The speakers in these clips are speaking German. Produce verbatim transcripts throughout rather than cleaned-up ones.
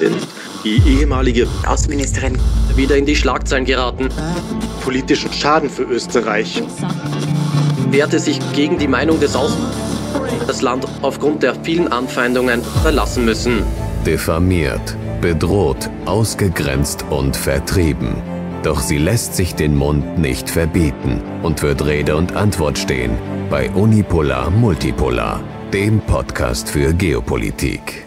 sind. Die ehemalige Außenministerin wieder in die Schlagzeilen geraten. Politischen Schaden für Österreich. Wehrte sich gegen die Meinung des Aus... das Land aufgrund der vielen Anfeindungen verlassen müssen. Diffamiert, bedroht, ausgegrenzt und vertrieben. Doch sie lässt sich den Mund nicht verbieten und wird Rede und Antwort stehen bei Unipolar Multipolar, dem Podcast für Geopolitik.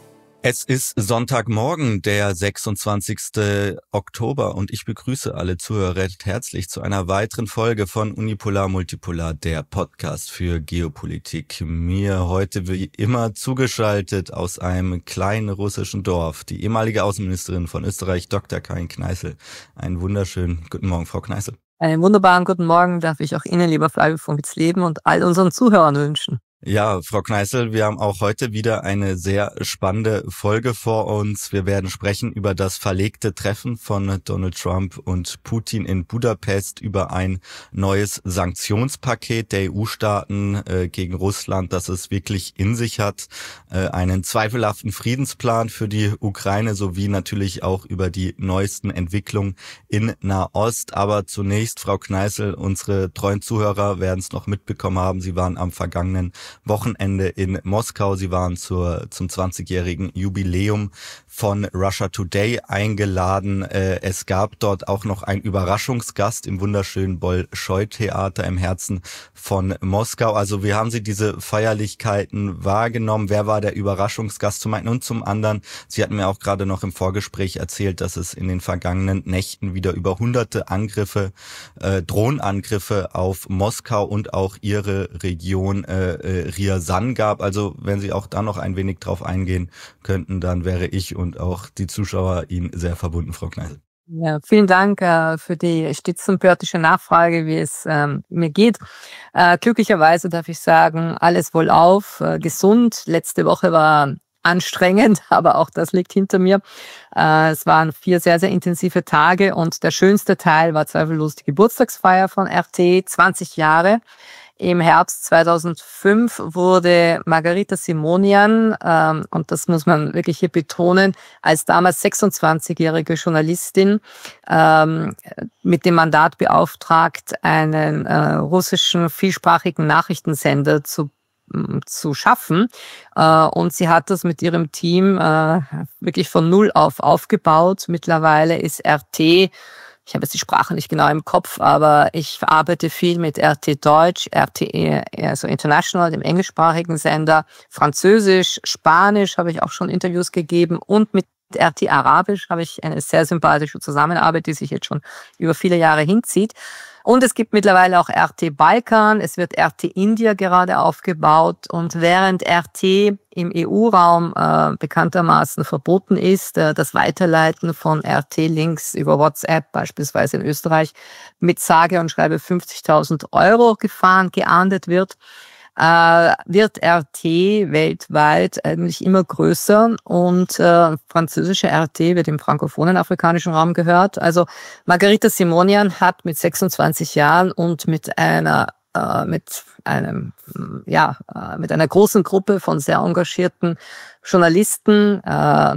Es ist Sonntagmorgen, der sechsundzwanzigsten Oktober, und ich begrüße alle Zuhörer recht herzlich zu einer weiteren Folge von Unipolar Multipolar, der Podcast für Geopolitik. Mir heute wie immer zugeschaltet aus einem kleinen russischen Dorf die ehemalige Außenministerin von Österreich, Doktor Karin Kneißl. Einen wunderschönen guten Morgen, Frau Kneißl. Einen wunderbaren guten Morgen darf ich auch Ihnen, lieber Flavio von Witzleben, und all unseren Zuhörern wünschen. Ja, Frau Kneißl, wir haben auch heute wieder eine sehr spannende Folge vor uns. Wir werden sprechen über das verlegte Treffen von Donald Trump und Putin in Budapest, über ein neues Sanktionspaket der E U-Staaten äh, gegen Russland, das es wirklich in sich hat, äh, einen zweifelhaften Friedensplan für die Ukraine sowie natürlich auch über die neuesten Entwicklungen in Nahost. Aber zunächst, Frau Kneißl, unsere treuen Zuhörer werden es noch mitbekommen haben, Sie waren am vergangenen Wochenende in Moskau. Sie waren zur, zum zwanzigjährigen Jubiläum von Russia Today eingeladen. Äh, es gab dort auch noch einen Überraschungsgast im wunderschönen Bolschoi-Theater im Herzen von Moskau. Also wie haben Sie diese Feierlichkeiten wahrgenommen? Wer war der Überraschungsgast zum einen? Und zum anderen, Sie hatten mir auch gerade noch im Vorgespräch erzählt, dass es in den vergangenen Nächten wieder über hunderte Angriffe, äh, Drohnenangriffe auf Moskau und auch Ihre Region äh, Ryazan gab. Also wenn Sie auch da noch ein wenig drauf eingehen könnten, dann wäre ich und auch die Zuschauer Ihnen sehr verbunden, Frau Kneißl. Ja, vielen Dank äh, für die stets sympathische Nachfrage, wie es ähm, mir geht. Äh, glücklicherweise darf ich sagen, alles wohlauf, äh, gesund. Letzte Woche war anstrengend, aber auch das liegt hinter mir. Äh, es waren vier sehr, sehr intensive Tage, und der schönste Teil war zweifellos die Geburtstagsfeier von R T, zwanzig Jahre. Im Herbst zweitausendfünf wurde Margarita Simonian, ähm, und das muss man wirklich hier betonen, als damals sechsundzwanzigjährige Journalistin ähm, mit dem Mandat beauftragt, einen äh, russischen vielsprachigen Nachrichtensender zu zu schaffen. Und sie hat das mit ihrem Team wirklich von Null auf aufgebaut. Mittlerweile ist R T, ich habe jetzt die Sprache nicht genau im Kopf, aber ich arbeite viel mit R T Deutsch, R T, also International, dem englischsprachigen Sender, Französisch, Spanisch habe ich auch schon Interviews gegeben, und mit R T Arabisch habe ich eine sehr sympathische Zusammenarbeit, die sich jetzt schon über viele Jahre hinzieht. Und es gibt mittlerweile auch R T Balkan, es wird R T India gerade aufgebaut, und während R T im E U-Raum äh, bekanntermaßen verboten ist, äh, das Weiterleiten von R T-Links über WhatsApp beispielsweise in Österreich mit sage und schreibe fünfzigtausend Euro gefahren, geahndet wird, äh, wird R T weltweit eigentlich immer größer, und äh, französische R T wird im frankophonen afrikanischen Raum gehört. Also Margarita Simonian hat mit sechsundzwanzig Jahren und mit einer äh, mit einem ja äh, mit einer großen Gruppe von sehr engagierten Journalisten äh,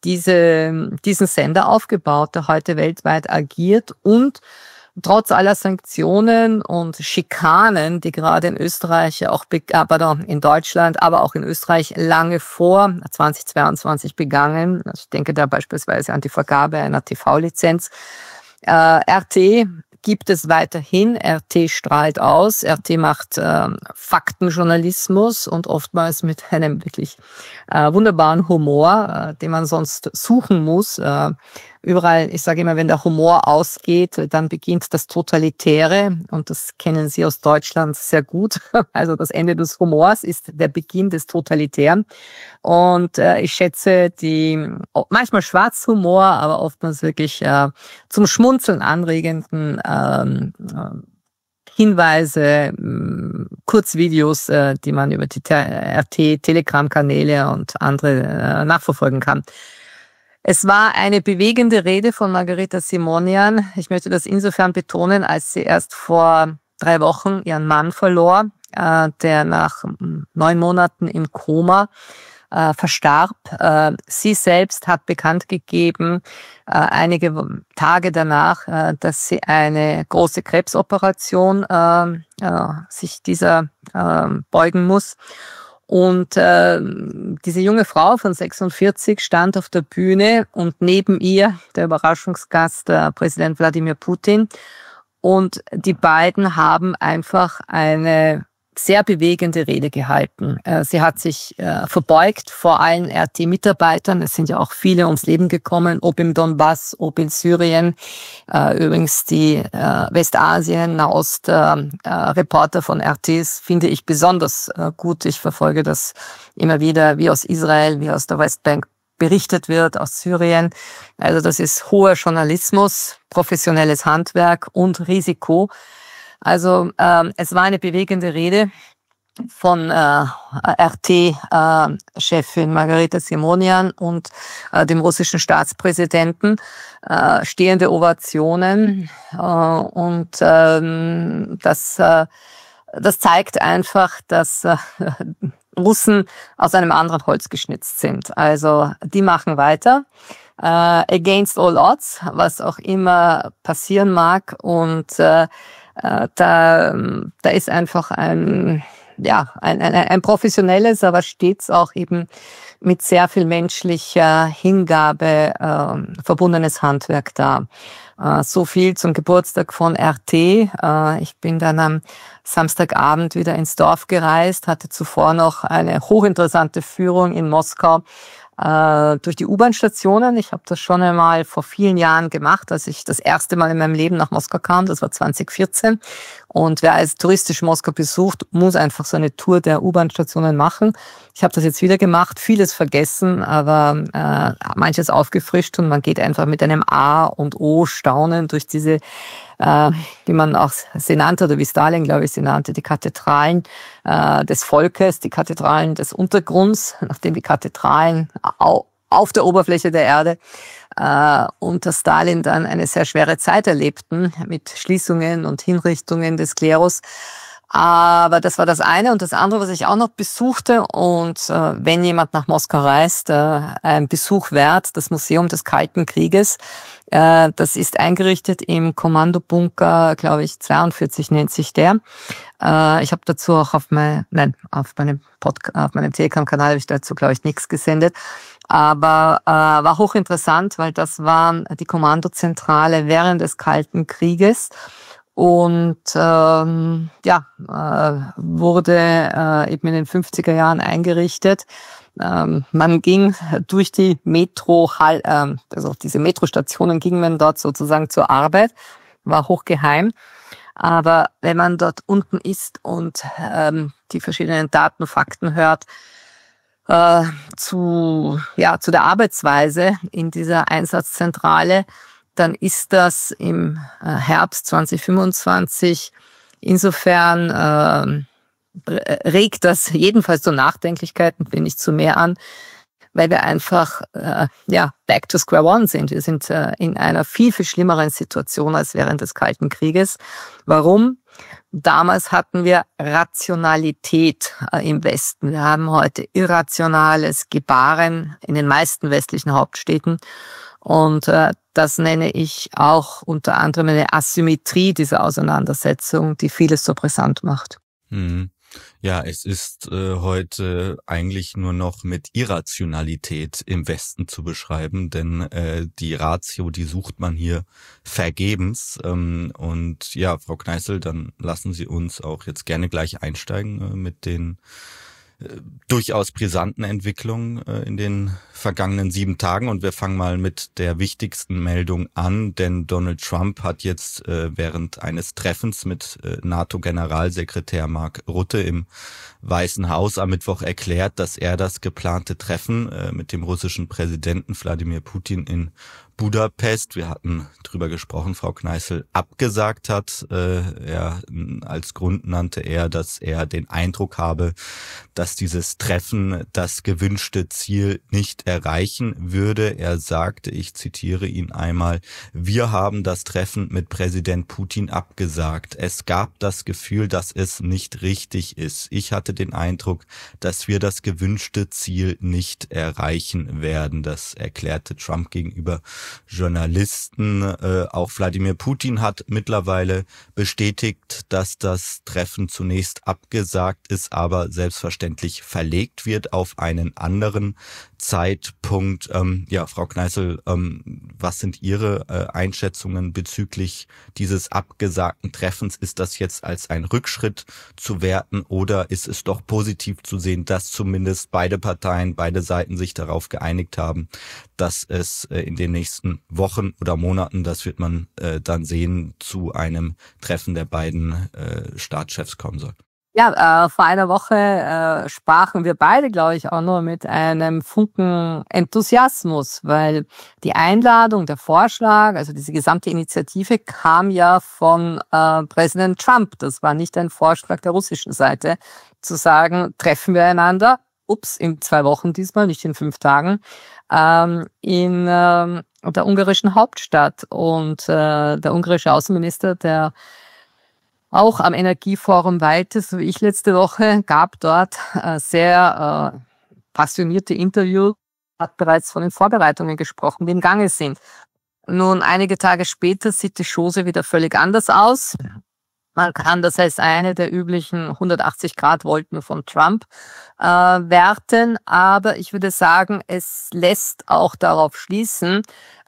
diese diesen Sender aufgebaut, der heute weltweit agiert, und trotz aller Sanktionen und Schikanen, die gerade in Österreich, auch aber in Deutschland, aber auch in Österreich lange vor zweitausendzweiundzwanzig begangen, also ich denke da beispielsweise an die Vergabe einer T V-Lizenz, äh, R T gibt es weiterhin. R T strahlt aus. R T macht äh, Faktenjournalismus, und oftmals mit einem wirklich äh, wunderbaren Humor, äh, den man sonst suchen muss. Äh, Überall, ich sage immer, wenn der Humor ausgeht, dann beginnt das Totalitäre, und das kennen Sie aus Deutschland sehr gut. Also das Ende des Humors ist der Beginn des Totalitären. Und äh, ich schätze die manchmal Schwarzhumor, aber oftmals wirklich äh, zum Schmunzeln anregenden ähm, Hinweise, Kurzvideos, äh, die man über die R T-Telegram-Kanäle und andere äh, nachverfolgen kann. Es war eine bewegende Rede von Margarita Simonian. Ich möchte das insofern betonen, als sie erst vor drei Wochen ihren Mann verlor, äh, der nach neun Monaten im Koma äh, verstarb. Äh, sie selbst hat bekannt gegeben, äh, einige Tage danach, äh, dass sie eine große Krebsoperation äh, äh, sich dieser äh, beugen muss. Und äh, diese junge Frau von sechsundvierzig stand auf der Bühne und neben ihr der Überraschungsgast, der Präsident Wladimir Putin. Und die beiden haben einfach eine sehr bewegende Rede gehalten. Sie hat sich verbeugt vor allen R T-Mitarbeitern. Es sind ja auch viele ums Leben gekommen, ob im Donbass, ob in Syrien. Übrigens die Westasien, Nahost-Reporter von R Ts finde ich besonders gut. Ich verfolge das immer wieder, wie aus Israel, wie aus der Westbank berichtet wird, aus Syrien. Also das ist hoher Journalismus, professionelles Handwerk und Risiko. Also ähm, es war eine bewegende Rede von äh, R T-Chefin äh, Margarita Simonian und äh, dem russischen Staatspräsidenten. Äh, stehende Ovationen äh, und ähm, das, äh, das zeigt einfach, dass äh, Russen aus einem anderen Holz geschnitzt sind. Also die machen weiter, äh, against all odds, was auch immer passieren mag. Und äh, äh, da, da ist einfach ein, ja, ein, ein, ein professionelles, aber stets auch eben mit sehr viel menschlicher Hingabe äh, verbundenes Handwerk da. Äh, so viel zum Geburtstag von R T. Äh, ich bin dann am Samstagabend wieder ins Dorf gereist, hatte zuvor noch eine hochinteressante Führung in Moskau äh, durch die U-Bahn-Stationen. Ich habe das schon einmal vor vielen Jahren gemacht, als ich das erste Mal in meinem Leben nach Moskau kam. Das war zwanzig vierzehn. Und wer als touristisch Moskau besucht, muss einfach so eine Tour der U-Bahn-Stationen machen. Ich habe das jetzt wieder gemacht, vieles vergessen, aber äh, manches aufgefrischt und man geht einfach mit einem A und O staunen durch diese, äh, wie man auch sie nannte, oder wie Stalin, glaube ich, sie nannte, die Kathedralen äh, des Volkes, die Kathedralen des Untergrunds, nachdem die Kathedralen au- auf der Oberfläche der Erde äh, unter Stalin dann eine sehr schwere Zeit erlebten mit Schließungen und Hinrichtungen des Klerus. Aber das war das eine. Und das andere, was ich auch noch besuchte, und äh, wenn jemand nach Moskau reist, äh, ein Besuch wert, das Museum des Kalten Krieges. Äh, das ist eingerichtet im Kommandobunker, glaube ich, zweiundvierzig nennt sich der. Äh, ich habe dazu auch auf mein, nein, auf meinem Podcast, auf meinem Telegram-Kanal habe ich dazu, glaube ich, nichts gesendet. Aber äh, war hochinteressant, weil das war die Kommandozentrale während des Kalten Krieges. Und ähm, ja, äh, wurde äh, eben in den fünfziger Jahren eingerichtet. Ähm, man ging durch die Metro, äh, also diese Metrostationen ging man dort sozusagen zur Arbeit, war hochgeheim. Aber wenn man dort unten ist und ähm, die verschiedenen Daten, Fakten hört, äh, zu, ja, zu der Arbeitsweise in dieser Einsatzzentrale, dann ist das im Herbst zwanzig fünfundzwanzig. Insofern äh, regt das jedenfalls zur Nachdenklichkeit und bin nicht zu mehr an, weil wir einfach äh, ja back to square one sind. Wir sind äh, in einer viel, viel schlimmeren Situation als während des Kalten Krieges. Warum? Damals hatten wir Rationalität äh, im Westen. Wir haben heute irrationales Gebaren in den meisten westlichen Hauptstädten. Und äh, das nenne ich auch unter anderem eine Asymmetrie dieser Auseinandersetzung, die vieles so brisant macht. Mhm. Ja, es ist äh, heute eigentlich nur noch mit Irrationalität im Westen zu beschreiben, denn äh, die Ratio, die sucht man hier vergebens. Ähm, und ja, Frau Kneißl, dann lassen Sie uns auch jetzt gerne gleich einsteigen äh, mit den durchaus brisanten Entwicklungen in den vergangenen sieben Tagen. Und wir fangen mal mit der wichtigsten Meldung an, denn Donald Trump hat jetzt während eines Treffens mit NATO-Generalsekretär Mark Rutte im Weißen Haus am Mittwoch erklärt, dass er das geplante Treffen mit dem russischen Präsidenten Wladimir Putin in Budapest, wir hatten drüber gesprochen, Frau Kneißl, abgesagt hat. Äh, er, als Grund nannte er, dass er den Eindruck habe, dass dieses Treffen das gewünschte Ziel nicht erreichen würde. Er sagte, ich zitiere ihn einmal, wir haben das Treffen mit Präsident Putin abgesagt. Es gab das Gefühl, dass es nicht richtig ist. Ich hatte den Eindruck, dass wir das gewünschte Ziel nicht erreichen werden. Das erklärte Trump gegenüber Journalisten. Äh, auch Wladimir Putin hat mittlerweile bestätigt, dass das Treffen zunächst abgesagt ist, aber selbstverständlich verlegt wird auf einen anderen Zeitpunkt. Ähm, ja, Frau Kneißl, ähm, was sind Ihre äh, Einschätzungen bezüglich dieses abgesagten Treffens? Ist das jetzt als ein Rückschritt zu werten oder ist es doch positiv zu sehen, dass zumindest beide Parteien, beide Seiten sich darauf geeinigt haben, dass es äh, in den nächsten Wochen oder Monaten, das wird man äh, dann sehen, zu einem Treffen der beiden äh, Staatschefs kommen soll? Ja, äh, vor einer Woche äh, sprachen wir beide, glaube ich, auch nur mit einem Funken Enthusiasmus, weil die Einladung, der Vorschlag, also diese gesamte Initiative kam ja von äh, Präsident Trump. Das war nicht ein Vorschlag der russischen Seite, zu sagen, treffen wir einander, ups, in zwei Wochen diesmal, nicht in fünf Tagen, ähm, in äh, der ungarischen Hauptstadt. Und äh, der ungarische Außenminister, der auch am Energieforum weilte, so wie ich letzte Woche, gab dort äh, sehr äh, passionierte Interviews, hat bereits von den Vorbereitungen gesprochen, die im Gange sind. Nun, einige Tage später sieht die Chose wieder völlig anders aus. Man kann das als eine der üblichen hundertachtzig-Grad-Wolken von Trump äh, werten, aber ich würde sagen, es lässt auch darauf schließen,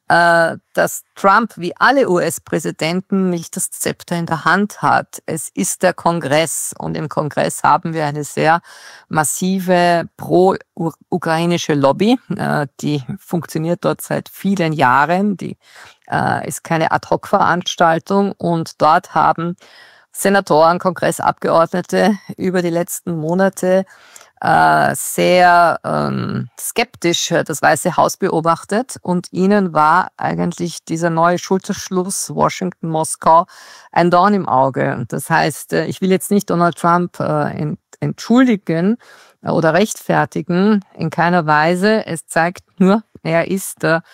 dass Trump wie alle U S-Präsidenten nicht das Zepter in der Hand hat. Es ist der Kongress und im Kongress haben wir eine sehr massive pro-ukrainische Lobby, die funktioniert dort seit vielen Jahren, die ist keine Ad-hoc-Veranstaltung und dort haben Senatoren, Kongressabgeordnete über die letzten Monate äh, sehr ähm, skeptisch das Weiße Haus beobachtet und ihnen war eigentlich dieser neue Schulterschluss Washington-Moskau ein Dorn im Auge. Und das heißt, ich will jetzt nicht Donald Trump äh, entschuldigen oder rechtfertigen, in keiner Weise. Es zeigt nur, er ist äh,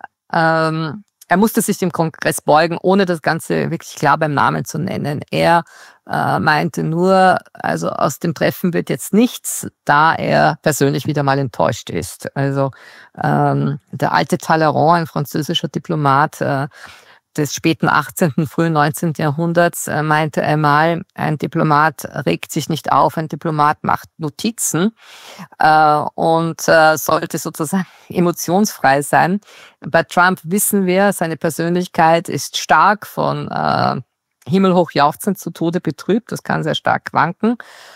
ähm, Er musste sich dem Kongress beugen, ohne das Ganze wirklich klar beim Namen zu nennen. Er äh, meinte nur, also aus dem Treffen wird jetzt nichts, da er persönlich wieder mal enttäuscht ist. Also ähm, der alte Talleyrand, ein französischer Diplomat äh, des späten achtzehnten, frühen neunzehnten Jahrhunderts, äh, meinte einmal, ein Diplomat regt sich nicht auf, ein Diplomat macht Notizen äh, und äh, sollte sozusagen emotionsfrei sein. Bei Trump wissen wir, seine Persönlichkeit ist stark von äh, himmelhoch jauchzend zu Tode betrübt, das kann sehr stark wanken.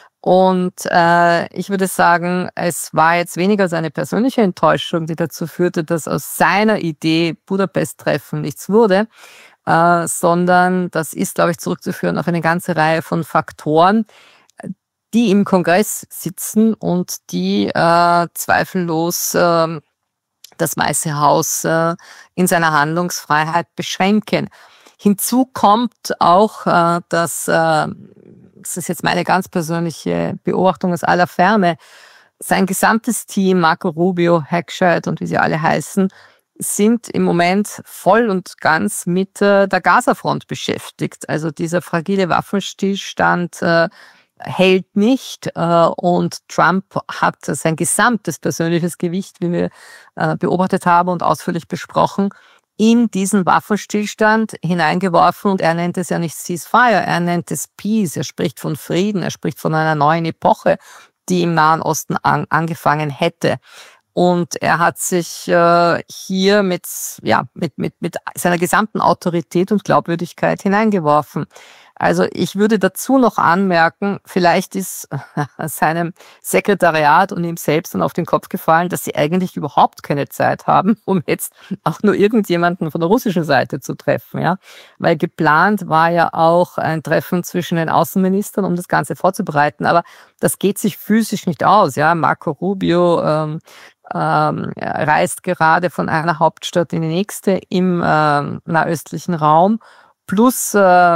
Und äh, ich würde sagen, es war jetzt weniger seine persönliche Enttäuschung, die dazu führte, dass aus seiner Idee Budapest-Treffen nichts wurde, äh, sondern das ist, glaube ich, zurückzuführen auf eine ganze Reihe von Faktoren, die im Kongress sitzen und die äh, zweifellos äh, das Weiße Haus äh, in seiner Handlungsfreiheit beschränken. Hinzu kommt auch, äh, dass äh, das ist jetzt meine ganz persönliche Beobachtung aus aller Ferne, sein gesamtes Team, Marco Rubio, Hackscheit und wie sie alle heißen, sind im Moment voll und ganz mit äh, der Gaza-Front beschäftigt. Also dieser fragile Waffenstillstand äh, hält nicht äh, und Trump hat sein gesamtes persönliches Gewicht, wie wir äh, beobachtet haben und ausführlich besprochen, in diesen Waffenstillstand hineingeworfen und er nennt es ja nicht Ceasefire, er nennt es Peace, er spricht von Frieden, er spricht von einer neuen Epoche, die im Nahen Osten an, angefangen hätte. Und er hat sich äh, hier mit, ja, mit, mit, mit seiner gesamten Autorität und Glaubwürdigkeit hineingeworfen. Also ich würde dazu noch anmerken, vielleicht ist seinem Sekretariat und ihm selbst dann auf den Kopf gefallen, dass sie eigentlich überhaupt keine Zeit haben, um jetzt auch nur irgendjemanden von der russischen Seite zu treffen, ja. Weil geplant war ja auch ein Treffen zwischen den Außenministern, um das Ganze vorzubereiten, aber das geht sich physisch nicht aus, ja. Marco Rubio, ähm, ähm, reist gerade von einer Hauptstadt in die nächste im äh, nahöstlichen Raum. Plus äh,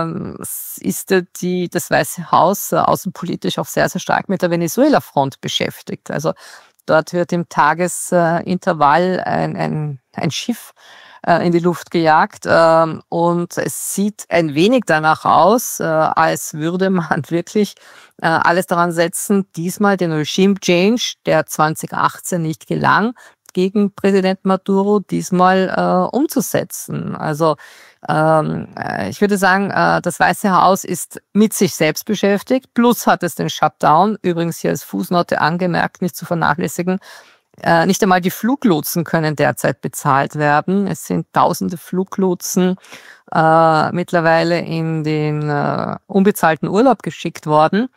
ist die, das Weiße Haus äh, außenpolitisch auch sehr, sehr stark mit der Venezuela-Front beschäftigt. Also dort wird im Tagesintervall ein, ein, ein Schiff äh, in die Luft gejagt äh, und es sieht ein wenig danach aus, äh, als würde man wirklich äh, alles daran setzen, diesmal den Regime Change, der zwanzig achtzehn nicht gelang, gegen Präsident Maduro diesmal äh, umzusetzen. Also ähm, ich würde sagen, äh, das Weiße Haus ist mit sich selbst beschäftigt, plus hat es den Shutdown, übrigens hier als Fußnote angemerkt, nicht zu vernachlässigen. Äh, nicht einmal die Fluglotsen können derzeit bezahlt werden. Es sind tausende Fluglotsen äh, mittlerweile in den äh, unbezahlten Urlaub geschickt worden.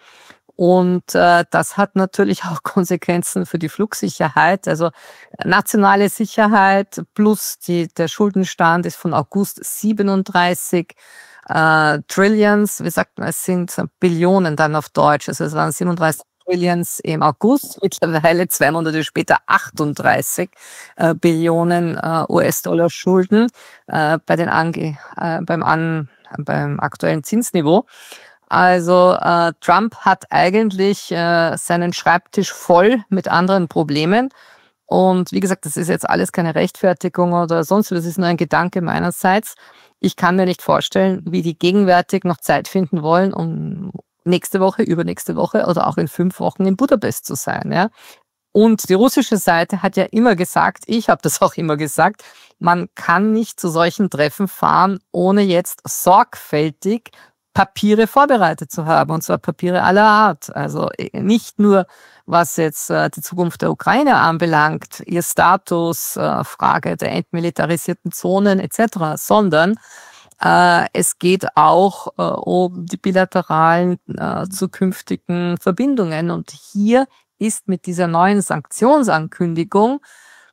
Und äh, das hat natürlich auch Konsequenzen für die Flugsicherheit. Also nationale Sicherheit plus die, der Schuldenstand ist von August siebenunddreißig äh, Trillions. Wie sagt man, es sind Billionen dann auf Deutsch. Also es waren siebenunddreißig Trillions im August, mittlerweile zwei Monate später achtunddreißig äh, Billionen äh, U S-Dollar Schulden äh, bei den Ange äh, beim, an, beim aktuellen Zinsniveau. Also äh, Trump hat eigentlich äh, seinen Schreibtisch voll mit anderen Problemen. Und wie gesagt, das ist jetzt alles keine Rechtfertigung oder sonst, das ist nur ein Gedanke meinerseits. Ich kann mir nicht vorstellen, wie die gegenwärtig noch Zeit finden wollen, um nächste Woche, übernächste Woche oder auch in fünf Wochen in Budapest zu sein. Ja. Und die russische Seite hat ja immer gesagt, ich habe das auch immer gesagt, man kann nicht zu solchen Treffen fahren, ohne jetzt sorgfältig Papiere vorbereitet zu haben, und zwar Papiere aller Art. Also nicht nur, was jetzt äh, die Zukunft der Ukraine anbelangt, ihr Status, äh, Frage der entmilitarisierten Zonen et cetera, sondern äh, es geht auch äh, um die bilateralen äh, zukünftigen Verbindungen. Und hier ist mit dieser neuen Sanktionsankündigung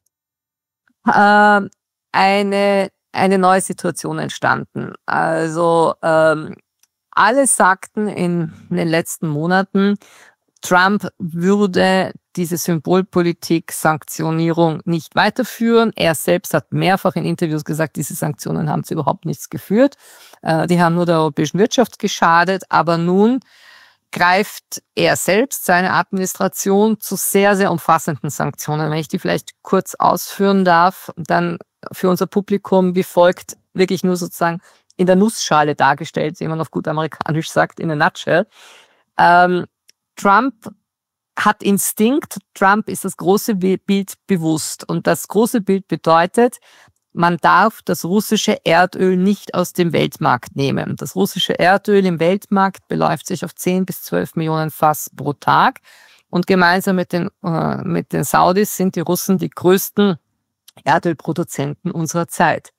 äh, eine eine neue Situation entstanden. Also ähm, alle sagten in den letzten Monaten, Trump würde diese Symbolpolitik, Sanktionierung nicht weiterführen. Er selbst hat mehrfach in Interviews gesagt, diese Sanktionen haben zu überhaupt nichts geführt. Die haben nur der europäischen Wirtschaft geschadet. Aber nun greift er selbst, seine Administration, zu sehr, sehr umfassenden Sanktionen. Wenn ich die vielleicht kurz ausführen darf, dann für unser Publikum wie folgt, wirklich nur sozusagen in der Nussschale dargestellt, wie man auf gut amerikanisch sagt, in a nutshell. Ähm, Trump hat Instinkt, Trump ist das große Bild bewusst. Und das große Bild bedeutet, man darf das russische Erdöl nicht aus dem Weltmarkt nehmen. Das russische Erdöl im Weltmarkt beläuft sich auf zehn bis zwölf Millionen Fass pro Tag. Und gemeinsam mit den, äh, mit den Saudis sind die Russen die größten Erdölproduzenten unserer Zeit.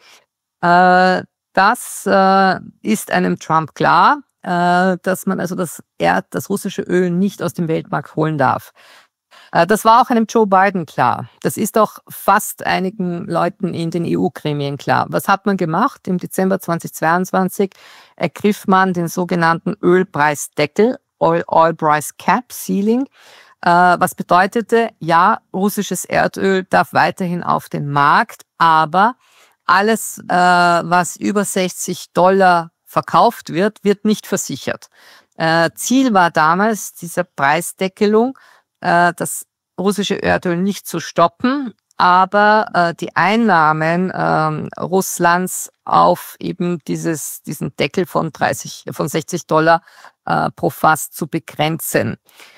Äh, Das äh, ist einem Trump klar, äh, dass man also das Erd, das russische Öl nicht aus dem Weltmarkt holen darf. Äh, das war auch einem Joe Biden klar. Das ist auch fast einigen Leuten in den E U-Gremien klar. Was hat man gemacht? Im Dezember zweitausendzweiundzwanzig ergriff man den sogenannten Ölpreisdeckel, Oil, Oil Price Cap Ceiling. Äh, was bedeutete, ja, russisches Erdöl darf weiterhin auf den Markt, aber alles, äh, was über sechzig Dollar verkauft wird, wird nicht versichert. Äh, Ziel war damals dieser Preisdeckelung, äh, das russische Erdöl nicht zu stoppen, aber äh, die Einnahmen äh, Russlands auf eben dieses diesen Deckel von dreißig, von sechzig Dollar äh, pro Fass zu begrenzen.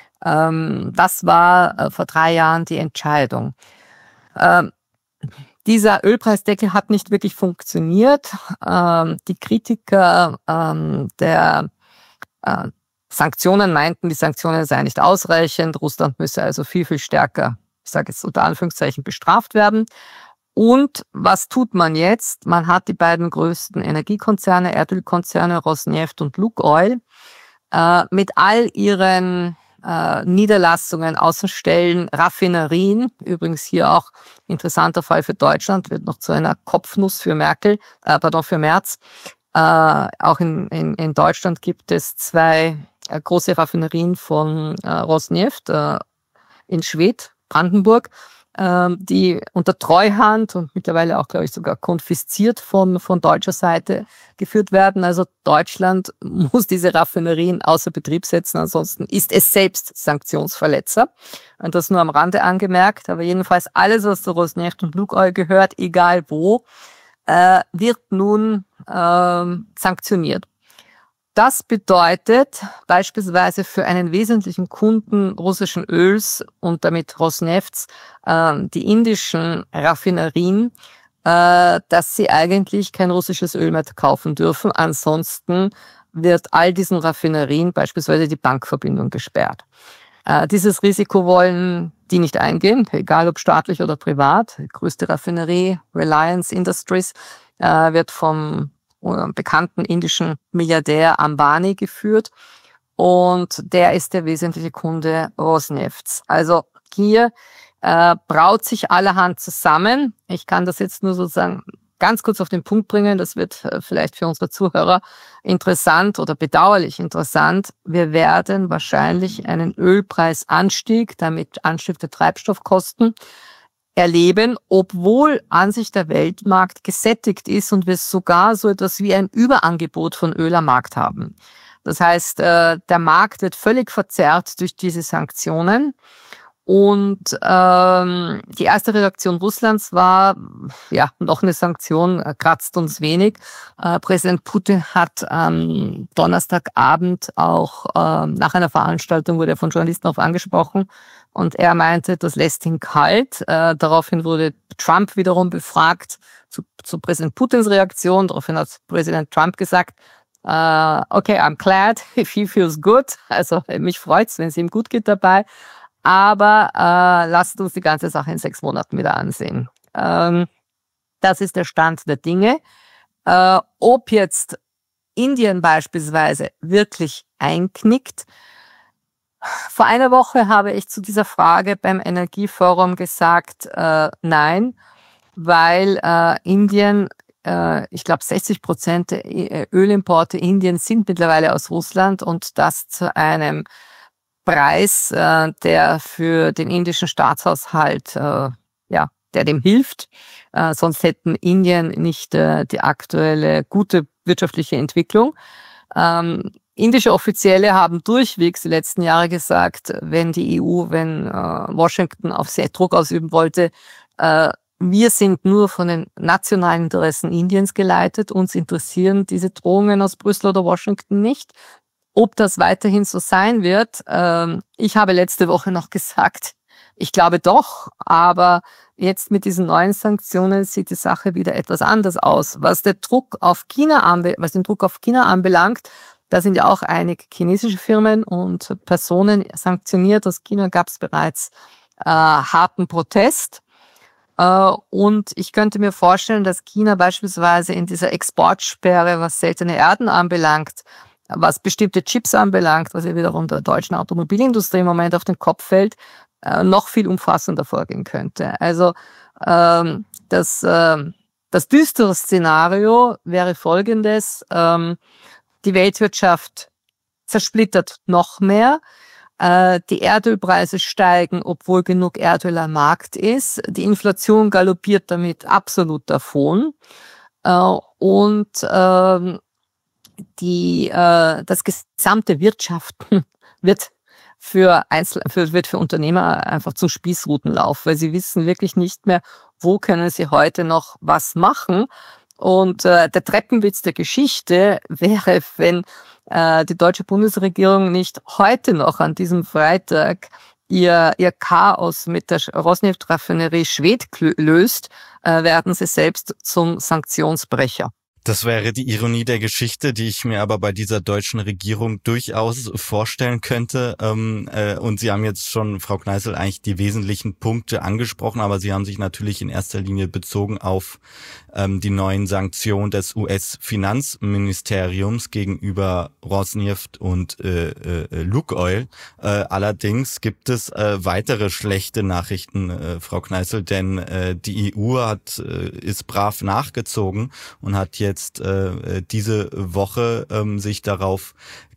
Ähm, das war äh, vor drei Jahren die Entscheidung. Ähm, Dieser Ölpreisdeckel hat nicht wirklich funktioniert. Ähm, die Kritiker ähm, der äh, Sanktionen meinten, die Sanktionen seien nicht ausreichend. Russland müsse also viel, viel stärker, ich sage jetzt unter Anführungszeichen, bestraft werden. Und was tut man jetzt? Man hat die beiden größten Energiekonzerne, Erdölkonzerne, Rosneft und Lukoil, äh, mit all ihren Äh, Niederlassungen, Außenstellen, Raffinerien, übrigens hier auch interessanter Fall für Deutschland, wird noch zu einer Kopfnuss für Merkel, äh, pardon, für Merz. Äh, auch in, in, in Deutschland gibt es zwei äh, große Raffinerien von äh, Rosneft äh, in Schwedt, Brandenburg. die unter Treuhand und mittlerweile auch, glaube ich, sogar konfisziert von, von deutscher Seite geführt werden. Also Deutschland muss diese Raffinerien außer Betrieb setzen, ansonsten ist es selbst Sanktionsverletzer. Und das nur am Rande angemerkt, aber jedenfalls alles, was zu Rosneft und Lukoil gehört, egal wo, äh, wird nun äh, sanktioniert. Das bedeutet beispielsweise für einen wesentlichen Kunden russischen Öls und damit Rosnefts, äh, die indischen Raffinerien, äh, dass sie eigentlich kein russisches Öl mehr kaufen dürfen. Ansonsten wird all diesen Raffinerien beispielsweise die Bankverbindung gesperrt. Äh, dieses Risiko wollen die nicht eingehen, egal ob staatlich oder privat. Die größte Raffinerie, Reliance Industries, äh, wird vom bekannten indischen Milliardär Ambani geführt und der ist der wesentliche Kunde Rosnefts. Also hier äh, braut sich allerhand zusammen. Ich kann das jetzt nur sozusagen ganz kurz auf den Punkt bringen. Das wird äh, vielleicht für unsere Zuhörer interessant oder bedauerlich interessant. Wir werden wahrscheinlich einen Ölpreisanstieg, damit Anstieg der Treibstoffkosten, erleben, obwohl an sich der Weltmarkt gesättigt ist und wir sogar so etwas wie ein Überangebot von Öl am Markt haben. Das heißt, der Markt wird völlig verzerrt durch diese Sanktionen. Und ähm, die erste Reaktion Russlands war, ja, noch eine Sanktion, kratzt uns wenig. Äh, Präsident Putin hat am Donnerstagabend auch äh, nach einer Veranstaltung, wurde er von Journalisten darauf angesprochen, und er meinte, das lässt ihn kalt. Äh, daraufhin wurde Trump wiederum befragt zu, zu Präsident Putins Reaktion. Daraufhin hat Präsident Trump gesagt, äh, okay, I'm glad if he feels good. Also mich freut's, wenn es ihm gut geht dabei. Aber äh, lasst uns die ganze Sache in sechs Monaten wieder ansehen. Ähm, das ist der Stand der Dinge. Äh, ob jetzt Indien beispielsweise wirklich einknickt. Vor einer Woche habe ich zu dieser Frage beim Energieforum gesagt, äh, nein, weil äh, Indien, äh, ich glaube sechzig Prozent der Ölimporte Indiens sind mittlerweile aus Russland und das zu einem Preis, äh, der für den indischen Staatshaushalt, äh, ja, der dem hilft. Äh, sonst hätten Indien nicht äh, die aktuelle gute wirtschaftliche Entwicklung. Ähm, indische Offizielle haben durchwegs die letzten Jahre gesagt, wenn die E U, wenn äh, Washington auf sie Druck ausüben wollte, äh, wir sind nur von den nationalen Interessen Indiens geleitet, uns interessieren diese Drohungen aus Brüssel oder Washington nicht. Ob das weiterhin so sein wird, ähm, ich habe letzte Woche noch gesagt, ich glaube doch, aber jetzt mit diesen neuen Sanktionen sieht die Sache wieder etwas anders aus. Was der Druck auf China anbe- was den Druck auf China anbelangt, da sind ja auch einige chinesische Firmen und Personen sanktioniert. Aus China gab es bereits äh, harten Protest. Äh, und ich könnte mir vorstellen, dass China beispielsweise in dieser Exportsperre, was seltene Erden anbelangt, was bestimmte Chips anbelangt, was ja wiederum der deutschen Automobilindustrie im Moment auf den Kopf fällt, äh, noch viel umfassender vorgehen könnte. Also ähm, das, äh, das düstere Szenario wäre folgendes. Ähm, die Weltwirtschaft zersplittert noch mehr. Äh, die Erdölpreise steigen, obwohl genug Erdöl am Markt ist. Die Inflation galoppiert damit absolut davon. Äh, und äh, Die, äh, das gesamte Wirtschaften wird für Einzel für, wird für Unternehmer einfach zum Spießrutenlauf, weil sie wissen wirklich nicht mehr, wo können sie heute noch was machen. Und äh, der Treppenwitz der Geschichte wäre, wenn äh, die deutsche Bundesregierung nicht heute noch an diesem Freitag ihr, ihr Chaos mit der Rosneft-Raffinerie Schwedt löst, äh, werden sie selbst zum Sanktionsbrecher. Das wäre die Ironie der Geschichte, die ich mir aber bei dieser deutschen Regierung durchaus vorstellen könnte. Ähm, äh, und Sie haben jetzt schon, Frau Kneißl, eigentlich die wesentlichen Punkte angesprochen, aber Sie haben sich natürlich in erster Linie bezogen auf ähm, die neuen Sanktionen des U S-Finanzministeriums gegenüber Rosneft und äh, äh, Lukoil. Äh, allerdings gibt es äh, weitere schlechte Nachrichten, äh, Frau Kneißl, denn äh, die E U hat äh, ist brav nachgezogen und hat jetzt jetzt äh, diese Woche ähm, sich darauf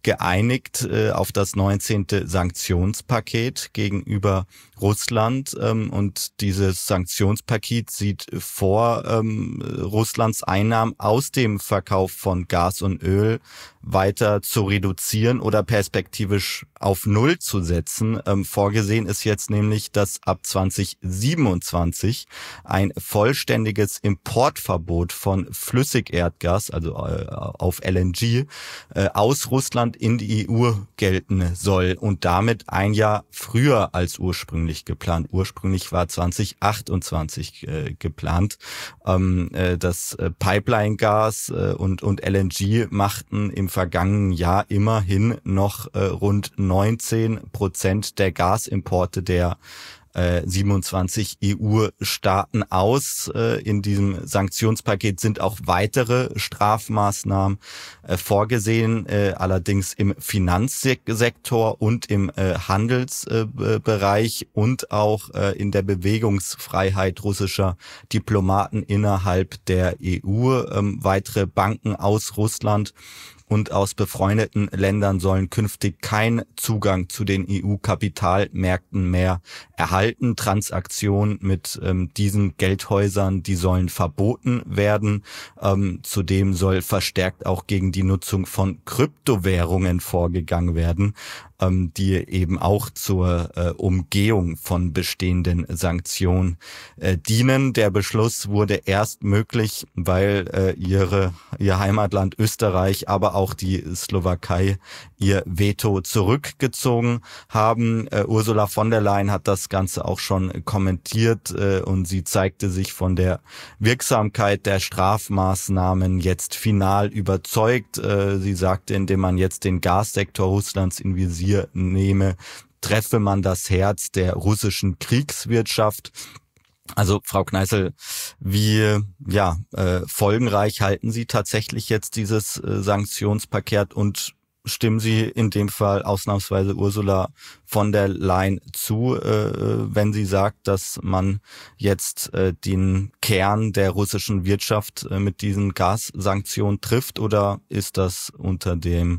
geeinigt äh, auf das neunzehnte Sanktionspaket gegenüber Russland. Ähm, und dieses Sanktionspaket sieht vor, ähm, Russlands Einnahmen aus dem Verkauf von Gas und Öl weiter zu reduzieren oder perspektivisch auf Null zu setzen. Ähm, vorgesehen ist jetzt nämlich, dass ab zwanzig siebenundzwanzig ein vollständiges Importverbot von Flüssigerdgas, also äh, auf L N G, äh, aus Russland in die E U gelten soll und damit ein Jahr früher als ursprünglich geplant. Ursprünglich war zwanzig achtundzwanzig äh, geplant. Ähm, äh, das äh, Pipeline-Gas äh, und, und L N G machten im vergangenen Jahr immerhin noch äh, rund neunzehn Prozent der Gasimporte der äh, siebenundzwanzig E U-Staaten aus. Äh, in diesem Sanktionspaket sind auch weitere Strafmaßnahmen äh, vorgesehen, äh, allerdings im Finanzsektor und im äh, Handelsbereich äh, und auch äh, in der Bewegungsfreiheit russischer Diplomaten innerhalb der E U. Ähm, weitere Banken aus Russland und aus befreundeten Ländern sollen künftig keinen Zugang zu den E U-Kapitalmärkten mehr erhalten. Transaktionen mit ähm, diesen Geldhäusern, die sollen verboten werden. Ähm, zudem soll verstärkt auch gegen die Nutzung von Kryptowährungen vorgegangen werden, ähm, die eben auch zur äh, Umgehung von bestehenden Sanktionen äh, dienen. Der Beschluss wurde erst möglich, weil äh, ihre ihr Heimatland Österreich, aber auch die Slowakei ihr Veto zurückgezogen haben. Äh, Ursula von der Leyen hat das Ganze auch schon kommentiert äh, und sie zeigte sich von der Wirksamkeit der Strafmaßnahmen jetzt final überzeugt. Äh, sie sagte, indem man jetzt den Gassektor Russlands in Visier nehme, treffe man das Herz der russischen Kriegswirtschaft. Also Frau Kneißl, wie ja äh, folgenreich halten Sie tatsächlich jetzt dieses äh, Sanktionspaket und stimmen Sie in dem Fall ausnahmsweise Ursula von der Leyen zu, äh, wenn sie sagt, dass man jetzt äh, den Kern der russischen Wirtschaft äh, mit diesen Gassanktionen trifft, oder ist das unter dem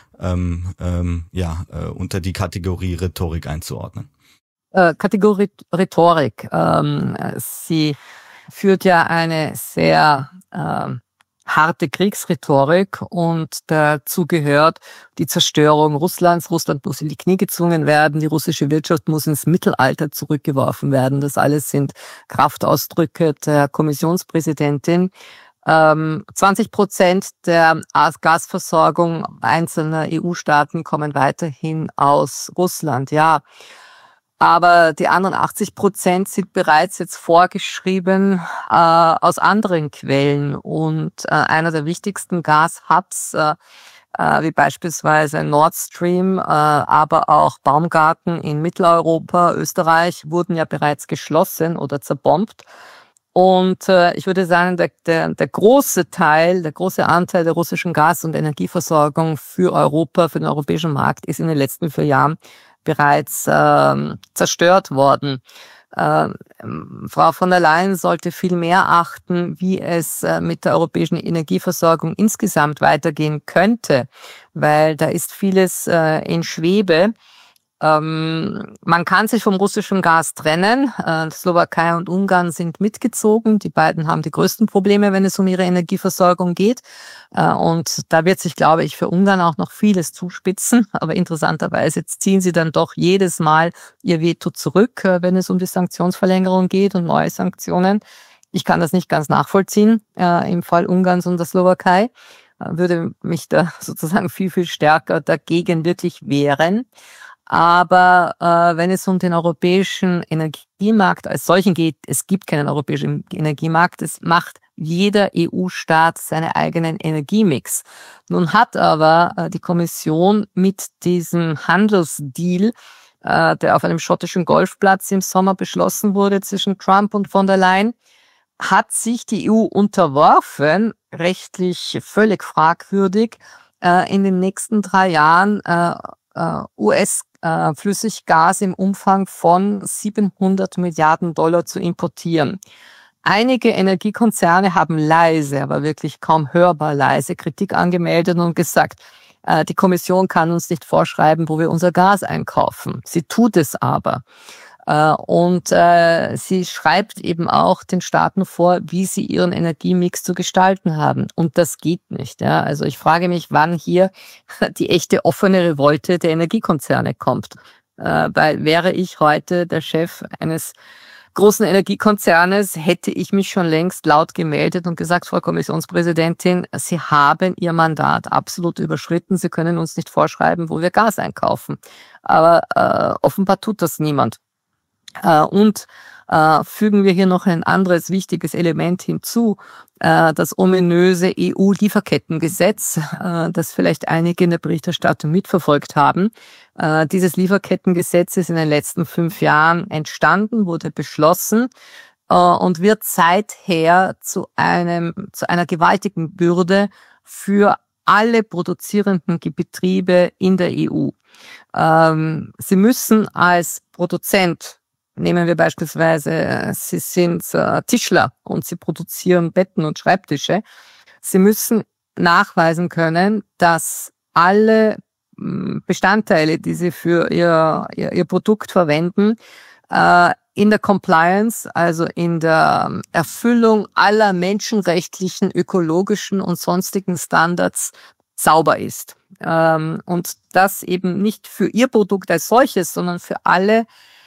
ähm, ähm, ja äh, unter die Kategorie Rhetorik einzuordnen? Kategorie Rhetorik. Ähm, sie führt ja eine sehr ähm, harte Kriegsrhetorik und dazu gehört die Zerstörung Russlands. Russland muss in die Knie gezwungen werden, die russische Wirtschaft muss ins Mittelalter zurückgeworfen werden. Das alles sind Kraftausdrücke der Kommissionspräsidentin. Ähm, zwanzig Prozent der Gasversorgung einzelner E U-Staaten kommen weiterhin aus Russland. Ja, aber die anderen achtzig Prozent sind bereits jetzt vorgeschrieben äh, aus anderen Quellen. Und äh, einer der wichtigsten Gashubs, äh, äh, wie beispielsweise Nord Stream, äh, aber auch Baumgarten in Mitteleuropa, Österreich, wurden ja bereits geschlossen oder zerbombt. Und äh, ich würde sagen, der, der, der große Teil, der große Anteil der russischen Gas- und Energieversorgung für Europa, für den europäischen Markt, ist in den letzten vier Jahren bereits äh, zerstört worden. Äh, Frau von der Leyen sollte viel mehr achten, wie es äh, mit der europäischen Energieversorgung insgesamt weitergehen könnte, weil da ist vieles äh, in Schwebe. Ähm, man kann sich vom russischen Gas trennen. Äh, Slowakei und Ungarn sind mitgezogen. Die beiden haben die größten Probleme, wenn es um ihre Energieversorgung geht. Äh, und da wird sich, glaube ich, für Ungarn auch noch vieles zuspitzen. Aber interessanterweise ziehen sie dann doch jedes Mal ihr Veto zurück, äh, wenn es um die Sanktionsverlängerung geht und neue Sanktionen. Ich kann das nicht ganz nachvollziehen äh, im Fall Ungarns und der Slowakei. Äh, würde mich da sozusagen viel, viel stärker dagegen wirklich wehren. Aber äh, wenn es um den europäischen Energiemarkt als solchen geht, es gibt keinen europäischen Energiemarkt, es macht jeder E U-Staat seinen eigenen Energiemix. Nun hat aber äh, die Kommission mit diesem Handelsdeal, äh, der auf einem schottischen Golfplatz im Sommer beschlossen wurde zwischen Trump und von der Leyen, hat sich die E U unterworfen, rechtlich völlig fragwürdig, äh, in den nächsten drei Jahren äh, äh, U S Äh, Flüssiggas im Umfang von siebenhundert Milliarden Dollar zu importieren. Einige Energiekonzerne haben leise, aber wirklich kaum hörbar leise Kritik angemeldet und gesagt, äh, die Kommission kann uns nicht vorschreiben, wo wir unser Gas einkaufen. Sie tut es aber. Äh, und äh, sie schreibt eben auch den Staaten vor, wie sie ihren Energiemix zu gestalten haben. Und das geht nicht. Ja? Also ich frage mich, wann hier die echte offene Revolte der Energiekonzerne kommt. Äh, weil wäre ich heute der Chef eines großen Energiekonzernes, hätte ich mich schon längst laut gemeldet und gesagt, Frau Kommissionspräsidentin, Sie haben Ihr Mandat absolut überschritten. Sie können uns nicht vorschreiben, wo wir Gas einkaufen. Aber äh, offenbar tut das niemand. Äh, und äh, fügen wir hier noch ein anderes wichtiges Element hinzu, äh, das ominöse E U-Lieferkettengesetz, äh, das vielleicht einige in der Berichterstattung mitverfolgt haben. Äh, dieses Lieferkettengesetz ist in den letzten fünf Jahren entstanden, wurde beschlossen äh, und wird seither zu einem zu einer gewaltigen Bürde für alle produzierenden Betriebe in der E U. Ähm, sie müssen als Produzent, nehmen wir beispielsweise, Sie sind äh, Tischler und Sie produzieren Betten und Schreibtische. Sie müssen nachweisen können, dass alle mh, Bestandteile, die Sie für Ihr, Ihr, Ihr Produkt verwenden, äh, in der Compliance, also in der Erfüllung aller menschenrechtlichen, ökologischen und sonstigen Standards sauber ist. Ähm, und das eben nicht für Ihr Produkt als solches, sondern für alle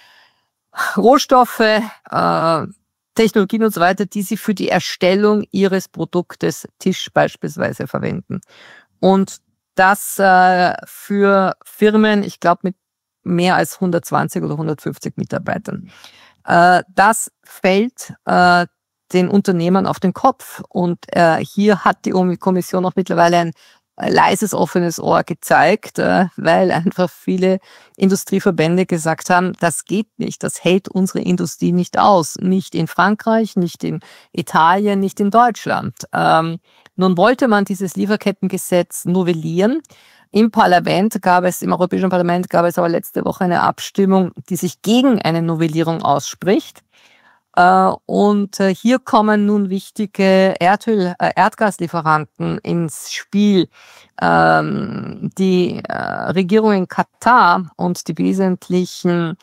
Rohstoffe, äh, Technologien und so weiter, die sie für die Erstellung ihres Produktes, Tisch beispielsweise, verwenden. Und das äh, für Firmen, ich glaube mit mehr als hundertzwanzig oder hundertfünfzig Mitarbeitern. Äh, das fällt äh, den Unternehmern auf den Kopf. Und äh, hier hat die Kommission auch mittlerweile ein leises, offenes Ohr gezeigt, weil einfach viele Industrieverbände gesagt haben, das geht nicht, das hält unsere Industrie nicht aus. Nicht in Frankreich, nicht in Italien, nicht in Deutschland. Ähm, nun wollte man dieses Lieferkettengesetz novellieren. Im Parlament gab es, im Europäischen Parlament gab es aber letzte Woche eine Abstimmung, die sich gegen eine Novellierung ausspricht. Und hier kommen nun wichtige Erdöl, Erdgaslieferanten ins Spiel. Die Regierung in Katar und die wesentlichen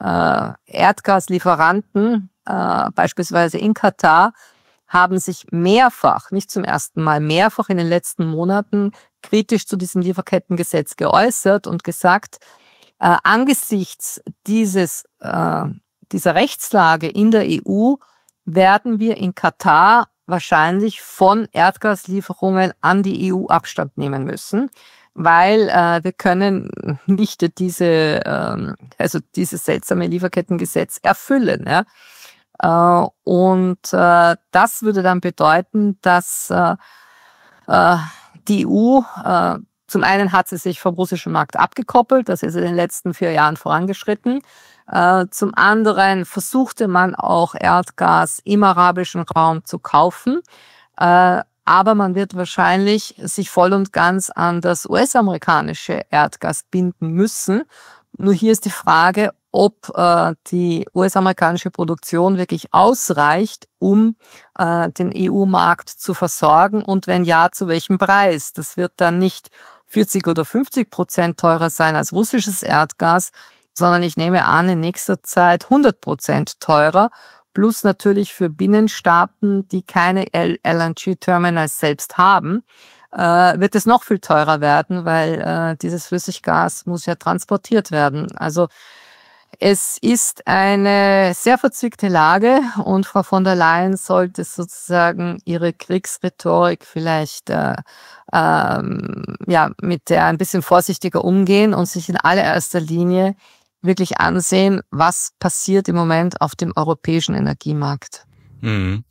Erdgaslieferanten, beispielsweise in Katar, haben sich mehrfach, nicht zum ersten Mal, mehrfach in den letzten Monaten kritisch zu diesem Lieferkettengesetz geäußert und gesagt, angesichts dieses dieser Rechtslage in der E U werden wir in Katar wahrscheinlich von Erdgaslieferungen an die E U Abstand nehmen müssen, weil äh, wir können nicht diese, ähm, also dieses seltsame Lieferkettengesetz erfüllen. Ja? Äh, und äh, das würde dann bedeuten, dass äh, äh, die E U äh, zum einen hat sie sich vom russischen Markt abgekoppelt, das ist in den letzten vier Jahren vorangeschritten. Äh, zum anderen versuchte man auch Erdgas im arabischen Raum zu kaufen, äh, aber man wird wahrscheinlich sich voll und ganz an das U S-amerikanische Erdgas binden müssen. Nur hier ist die Frage, ob äh, die U S-amerikanische Produktion wirklich ausreicht, um äh, den E U-Markt zu versorgen und wenn ja, zu welchem Preis. Das wird dann nicht vierzig oder fünfzig Prozent teurer sein als russisches Erdgas, sondern ich nehme an, in nächster Zeit hundert Prozent teurer, plus natürlich für Binnenstaaten, die keine L N G-Terminals selbst haben, äh, wird es noch viel teurer werden, weil äh, dieses Flüssiggas muss ja transportiert werden. Also es ist eine sehr verzwickte Lage und Frau von der Leyen sollte sozusagen ihre Kriegsrhetorik vielleicht äh, ähm, ja mit der ein bisschen vorsichtiger umgehen und sich in allererster Linie wirklich ansehen, was passiert im Moment auf dem europäischen Energiemarkt. Mhm.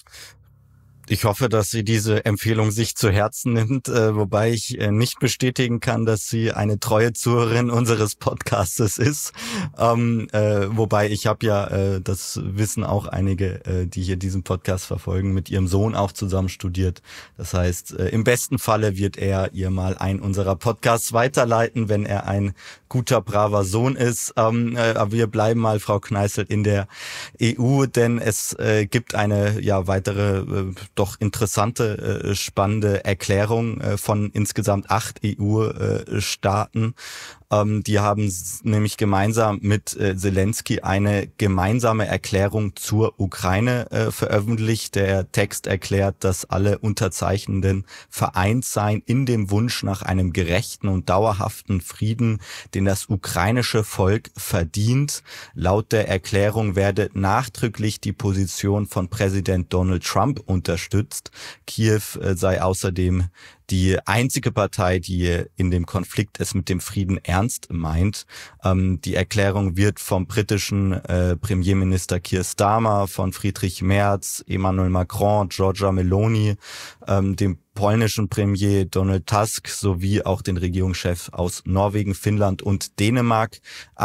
Ich hoffe, dass sie diese Empfehlung sich zu Herzen nimmt, äh, wobei ich äh, nicht bestätigen kann, dass sie eine treue Zuhörerin unseres Podcastes ist. Ähm, äh, wobei ich habe ja, äh, das wissen auch einige, äh, die hier diesen Podcast verfolgen, mit ihrem Sohn auch zusammen studiert. Das heißt, äh, im besten Falle wird er ihr mal einen unserer Podcasts weiterleiten, wenn er ein guter, braver Sohn ist. Ähm, äh, aber wir bleiben mal, Frau Kneißl, in der E U, denn es äh, gibt eine ja weitere äh, doch interessante, äh, spannende Erklärung äh, von insgesamt acht E U-Staaten. Ähm, die haben s- nämlich gemeinsam mit äh, Zelensky eine gemeinsame Erklärung zur Ukraine äh, veröffentlicht. Der Text erklärt, dass alle Unterzeichnenden vereint seien in dem Wunsch nach einem gerechten und dauerhaften Frieden, den das ukrainische Volk verdient. Laut der Erklärung werde nachdrücklich die Position von Präsident Donald Trump unterstützt. Kiew äh, sei außerdem die einzige Partei, die in dem Konflikt es mit dem Frieden ernst meint. Ähm, die Erklärung wird vom britischen äh, Premierminister Keir Starmer, von Friedrich Merz, Emmanuel Macron, Giorgia Meloni, ähm, dem polnischen Premier Donald Tusk sowie auch den Regierungschef aus Norwegen, Finnland und Dänemark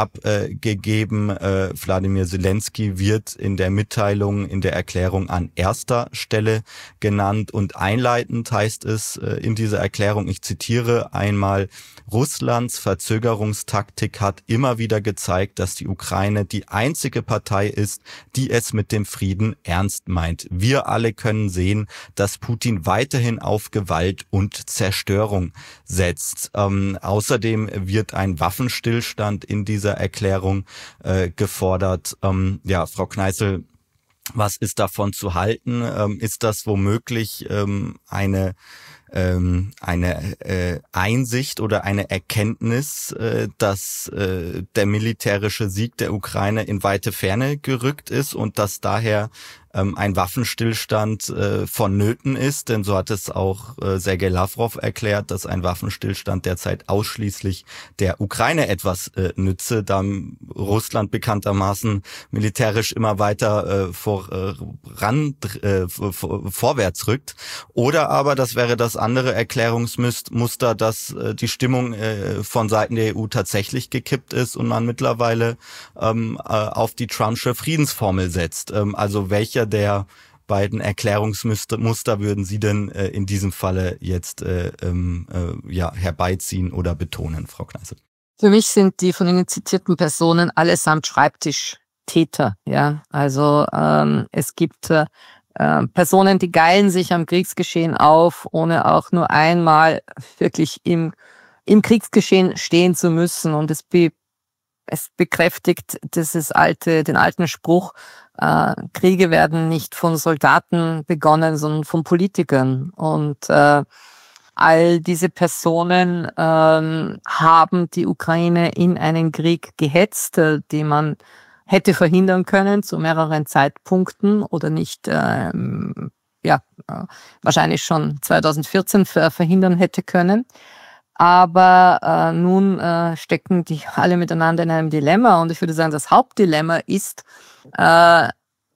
abgegeben. Äh, Wladimir Zelensky wird in der Mitteilung, in der Erklärung an erster Stelle genannt und einleitend heißt es äh, in dieser Erklärung, ich zitiere einmal, Russlands Verzögerungstaktik hat immer wieder gezeigt, dass die Ukraine die einzige Partei ist, die es mit dem Frieden ernst meint. Wir alle können sehen, dass Putin weiterhin auf Gewalt und Zerstörung setzt. Ähm, außerdem wird ein Waffenstillstand in dieser Erklärung äh, gefordert. Ähm, ja, Frau Kneißl, was ist davon zu halten? Ähm, ist das womöglich ähm, eine ähm, eine äh, Einsicht oder eine Erkenntnis, äh, dass äh, der militärische Sieg der Ukraine in weite Ferne gerückt ist und dass daher ähm, ein Waffenstillstand äh, vonnöten ist? Denn so hat es auch äh, Sergei Lavrov erklärt, dass ein Waffenstillstand derzeit ausschließlich der Ukraine etwas äh, nütze, da Russland bekanntermaßen militärisch immer weiter äh, vor, äh, ran, äh, vorwärts rückt. Oder aber, das wäre das andere Erklärungsmuster, dass äh, die Stimmung äh, von Seiten der E U tatsächlich gekippt ist und man mittlerweile ähm, äh, auf die Trumpsche Friedensformel setzt. Ähm, also welcher der beiden Erklärungsmuster würden Sie denn äh, in diesem Falle jetzt äh, ähm, äh, ja herbeiziehen oder betonen, Frau Kneißl? Für mich sind die von Ihnen zitierten Personen allesamt Schreibtischtäter. Ja, also ähm, es gibt äh, äh, Personen, die geilen sich am Kriegsgeschehen auf, ohne auch nur einmal wirklich im im Kriegsgeschehen stehen zu müssen. Und es, be, es bekräftigt dieses alte, den alten Spruch: äh, Kriege werden nicht von Soldaten begonnen, sondern von Politikern. Und äh, all diese Personen ähm, haben die Ukraine in einen Krieg gehetzt, äh, den man hätte verhindern können zu mehreren Zeitpunkten oder nicht, ähm, ja, äh, wahrscheinlich schon zweitausendvierzehn ver- verhindern hätte können. Aber äh, nun äh, stecken die alle miteinander in einem Dilemma. Und ich würde sagen, das Hauptdilemma ist äh, äh,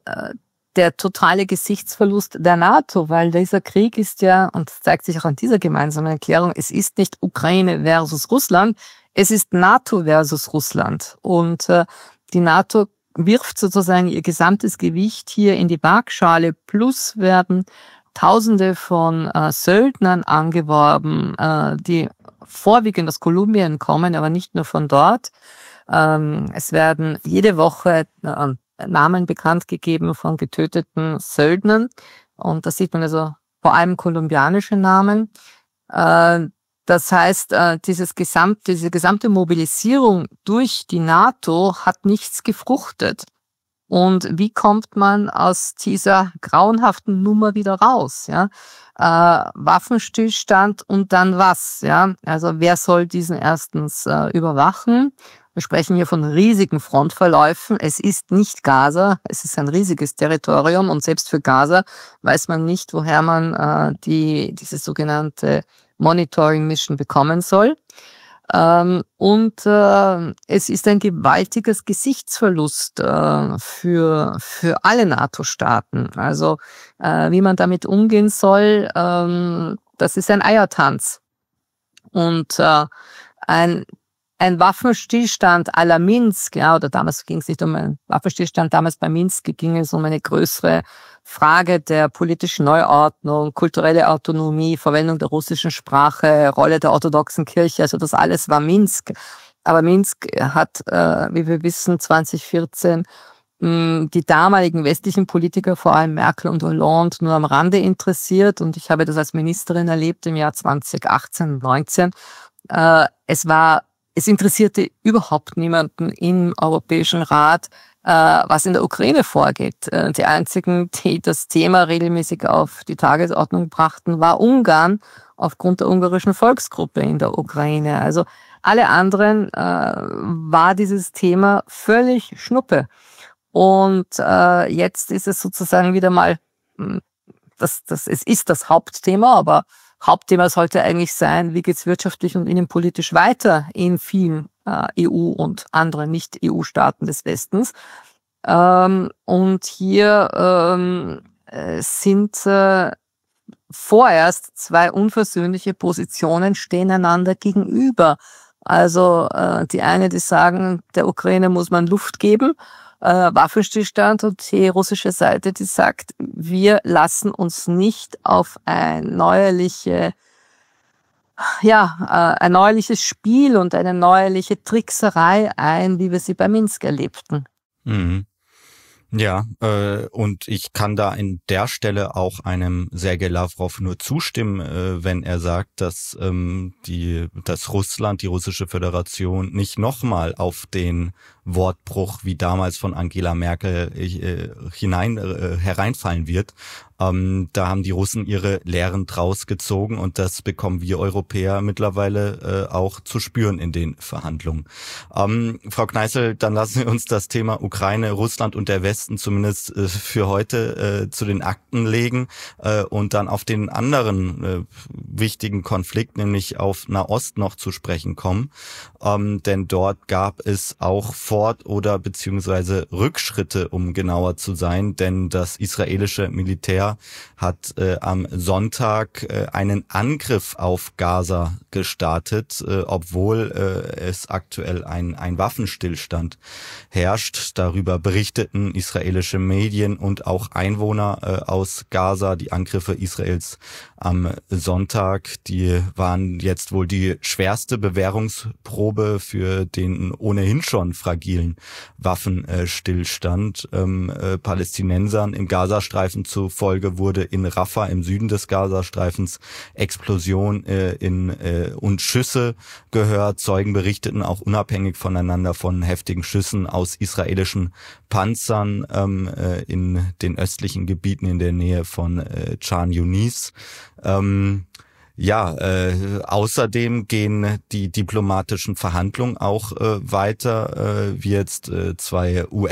der totale Gesichtsverlust der NATO, weil dieser Krieg ist ja, und das zeigt sich auch an dieser gemeinsamen Erklärung, es ist nicht Ukraine versus Russland, es ist NATO versus Russland. Und äh, die NATO wirft sozusagen ihr gesamtes Gewicht hier in die Waagschale, plus werden Tausende von äh, Söldnern angeworben, äh, die vorwiegend aus Kolumbien kommen, aber nicht nur von dort. Ähm, es werden jede Woche äh, Namen bekannt gegeben von getöteten Söldnern. Und da sieht man also vor allem kolumbianische Namen. Äh, das heißt, äh, dieses gesamte, diese gesamte Mobilisierung durch die NATO hat nichts gefruchtet. Und wie kommt man aus dieser grauenhaften Nummer wieder raus? Ja, äh, Waffenstillstand und dann was? Ja, also wer soll diesen erstens äh, überwachen? Wir sprechen hier von riesigen Frontverläufen. Es ist nicht Gaza, es ist ein riesiges Territorium und selbst für Gaza weiß man nicht, woher man äh, die diese sogenannte Monitoring Mission bekommen soll. Ähm, und äh, es ist ein gewaltiges Gesichtsverlust äh, für für alle NATO-Staaten. Also äh, wie man damit umgehen soll, ähm, das ist ein Eiertanz. Und äh, ein ein Waffenstillstand à la Minsk, ja, oder damals ging es nicht um einen Waffenstillstand, damals bei Minsk ging es um eine größere Frage der politischen Neuordnung, kulturelle Autonomie, Verwendung der russischen Sprache, Rolle der orthodoxen Kirche, also das alles war Minsk. Aber Minsk hat, äh, wie wir wissen, zwanzig vierzehn die damaligen westlichen Politiker, vor allem Merkel und Hollande, nur am Rande interessiert. Und ich habe das als Ministerin erlebt im Jahr zwanzig achtzehn, neunzehn. Äh, es war, es interessierte überhaupt niemanden im Europäischen Rat, äh, was in der Ukraine vorgeht. Äh, die einzigen, die das Thema regelmäßig auf die Tagesordnung brachten, war Ungarn aufgrund der ungarischen Volksgruppe in der Ukraine. Also alle anderen äh, war dieses Thema völlig Schnuppe. Und äh, jetzt ist es sozusagen wieder mal, das, das, es ist das Hauptthema, aber Hauptthema sollte eigentlich sein, wie geht's wirtschaftlich und innenpolitisch weiter in vielen äh, E U- und anderen Nicht-E U-Staaten des Westens. Ähm, und hier ähm, sind äh, vorerst zwei unversöhnliche Positionen stehen einander gegenüber. Also äh, die eine, die sagen, der Ukraine muss man Luft geben, Äh, Waffenstillstand, und die russische Seite, die sagt, wir lassen uns nicht auf ein neuerliche, ja, äh, ein neuerliches Spiel und eine neuerliche Trickserei ein, wie wir sie bei Minsk erlebten. Mhm. Ja, äh, und ich kann da in der Stelle auch einem Sergei Lavrov nur zustimmen, äh, wenn er sagt, dass ähm, die, dass Russland, die russische Föderation nicht nochmal auf den Wortbruch wie damals von Angela Merkel äh, hinein äh, hereinfallen wird. Ähm, da haben die Russen ihre Lehren draus gezogen, und das bekommen wir Europäer mittlerweile äh, auch zu spüren in den Verhandlungen. Ähm, Frau Kneißl, dann lassen wir uns das Thema Ukraine, Russland und der Westen zumindest äh, für heute äh, zu den Akten legen äh, und dann auf den anderen äh, wichtigen Konflikt, nämlich auf Nahost, noch zu sprechen kommen. Ähm, denn dort gab es auch Fort- oder beziehungsweise Rückschritte, um genauer zu sein, denn das israelische Militär hat äh, am Sonntag äh, einen Angriff auf Gaza gestartet, äh, obwohl äh, es aktuell ein, ein Waffenstillstand herrscht. Darüber berichteten israelische Medien und auch Einwohner äh, aus Gaza. Die Angriffe Israels am Sonntag, die waren jetzt wohl die schwerste Bewährungsprobe für den ohnehin schon fragilen Waffenstillstand. Ähm, äh, Palästinensern im Gazastreifen zufolge wurde in Rafah im Süden des Gazastreifens Explosion äh, in äh, und Schüsse gehört. Zeugen berichteten auch unabhängig voneinander von heftigen Schüssen aus israelischen Panzern ähm, äh, in den östlichen Gebieten in der Nähe von äh, Khan Yunis. Ähm, Ja, äh, außerdem gehen die diplomatischen Verhandlungen auch äh, weiter, äh, wie jetzt äh, zwei U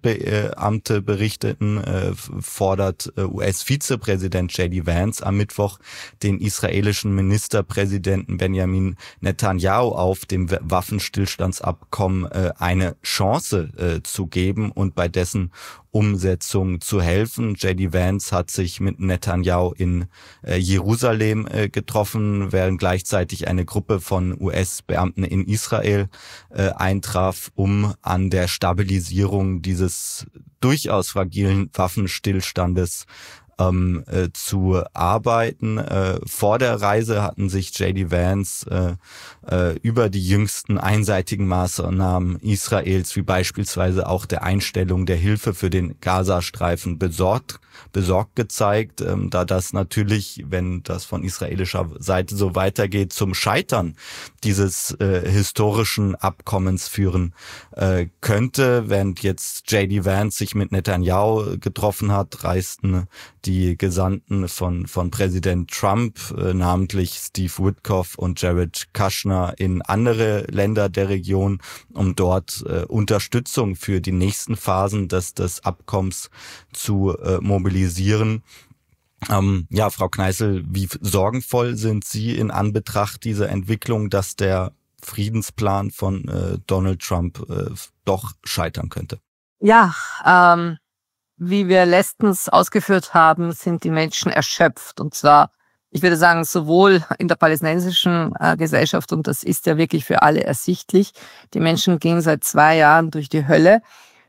S-Beamte berichteten, äh, fordert äh, U S-Vizepräsident J D Vance am Mittwoch den israelischen Ministerpräsidenten Benjamin Netanyahu auf, dem Waffenstillstandsabkommen äh, eine Chance äh, zu geben und bei dessen Umsetzung zu helfen. J D Vance hat sich mit Netanyahu in äh, Jerusalem äh, getroffen, während gleichzeitig eine Gruppe von U S-Beamten in Israel äh, eintraf, um an der Stabilisierung dieses durchaus fragilen Waffenstillstandes ähm, äh, zu arbeiten. Äh, vor der Reise hatten sich J D Vance äh, äh, über die jüngsten einseitigen Maßnahmen Israels, wie beispielsweise auch der Einstellung der Hilfe für den Gazastreifen, besorgt besorgt gezeigt, ähm, da das natürlich, wenn das von israelischer Seite so weitergeht, zum Scheitern dieses äh, historischen Abkommens führen äh, könnte. Während jetzt J D Vance sich mit Netanyahu getroffen hat, reisten die Gesandten von von Präsident Trump, äh, namentlich Steve Witkoff und Jared Kushner, in andere Länder der Region, um dort äh, Unterstützung für die nächsten Phasen des, des Abkommens zu äh, mobilisieren. Ähm, ja, Frau Kneißl, wie sorgenvoll sind Sie in Anbetracht dieser Entwicklung, dass der Friedensplan von äh, Donald Trump äh, doch scheitern könnte? Ja, ähm, wie wir letztens ausgeführt haben, sind die Menschen erschöpft. Und zwar, ich würde sagen, sowohl in der palästinensischen äh, Gesellschaft, und das ist ja wirklich für alle ersichtlich, die Menschen gehen seit zwei Jahren durch die Hölle.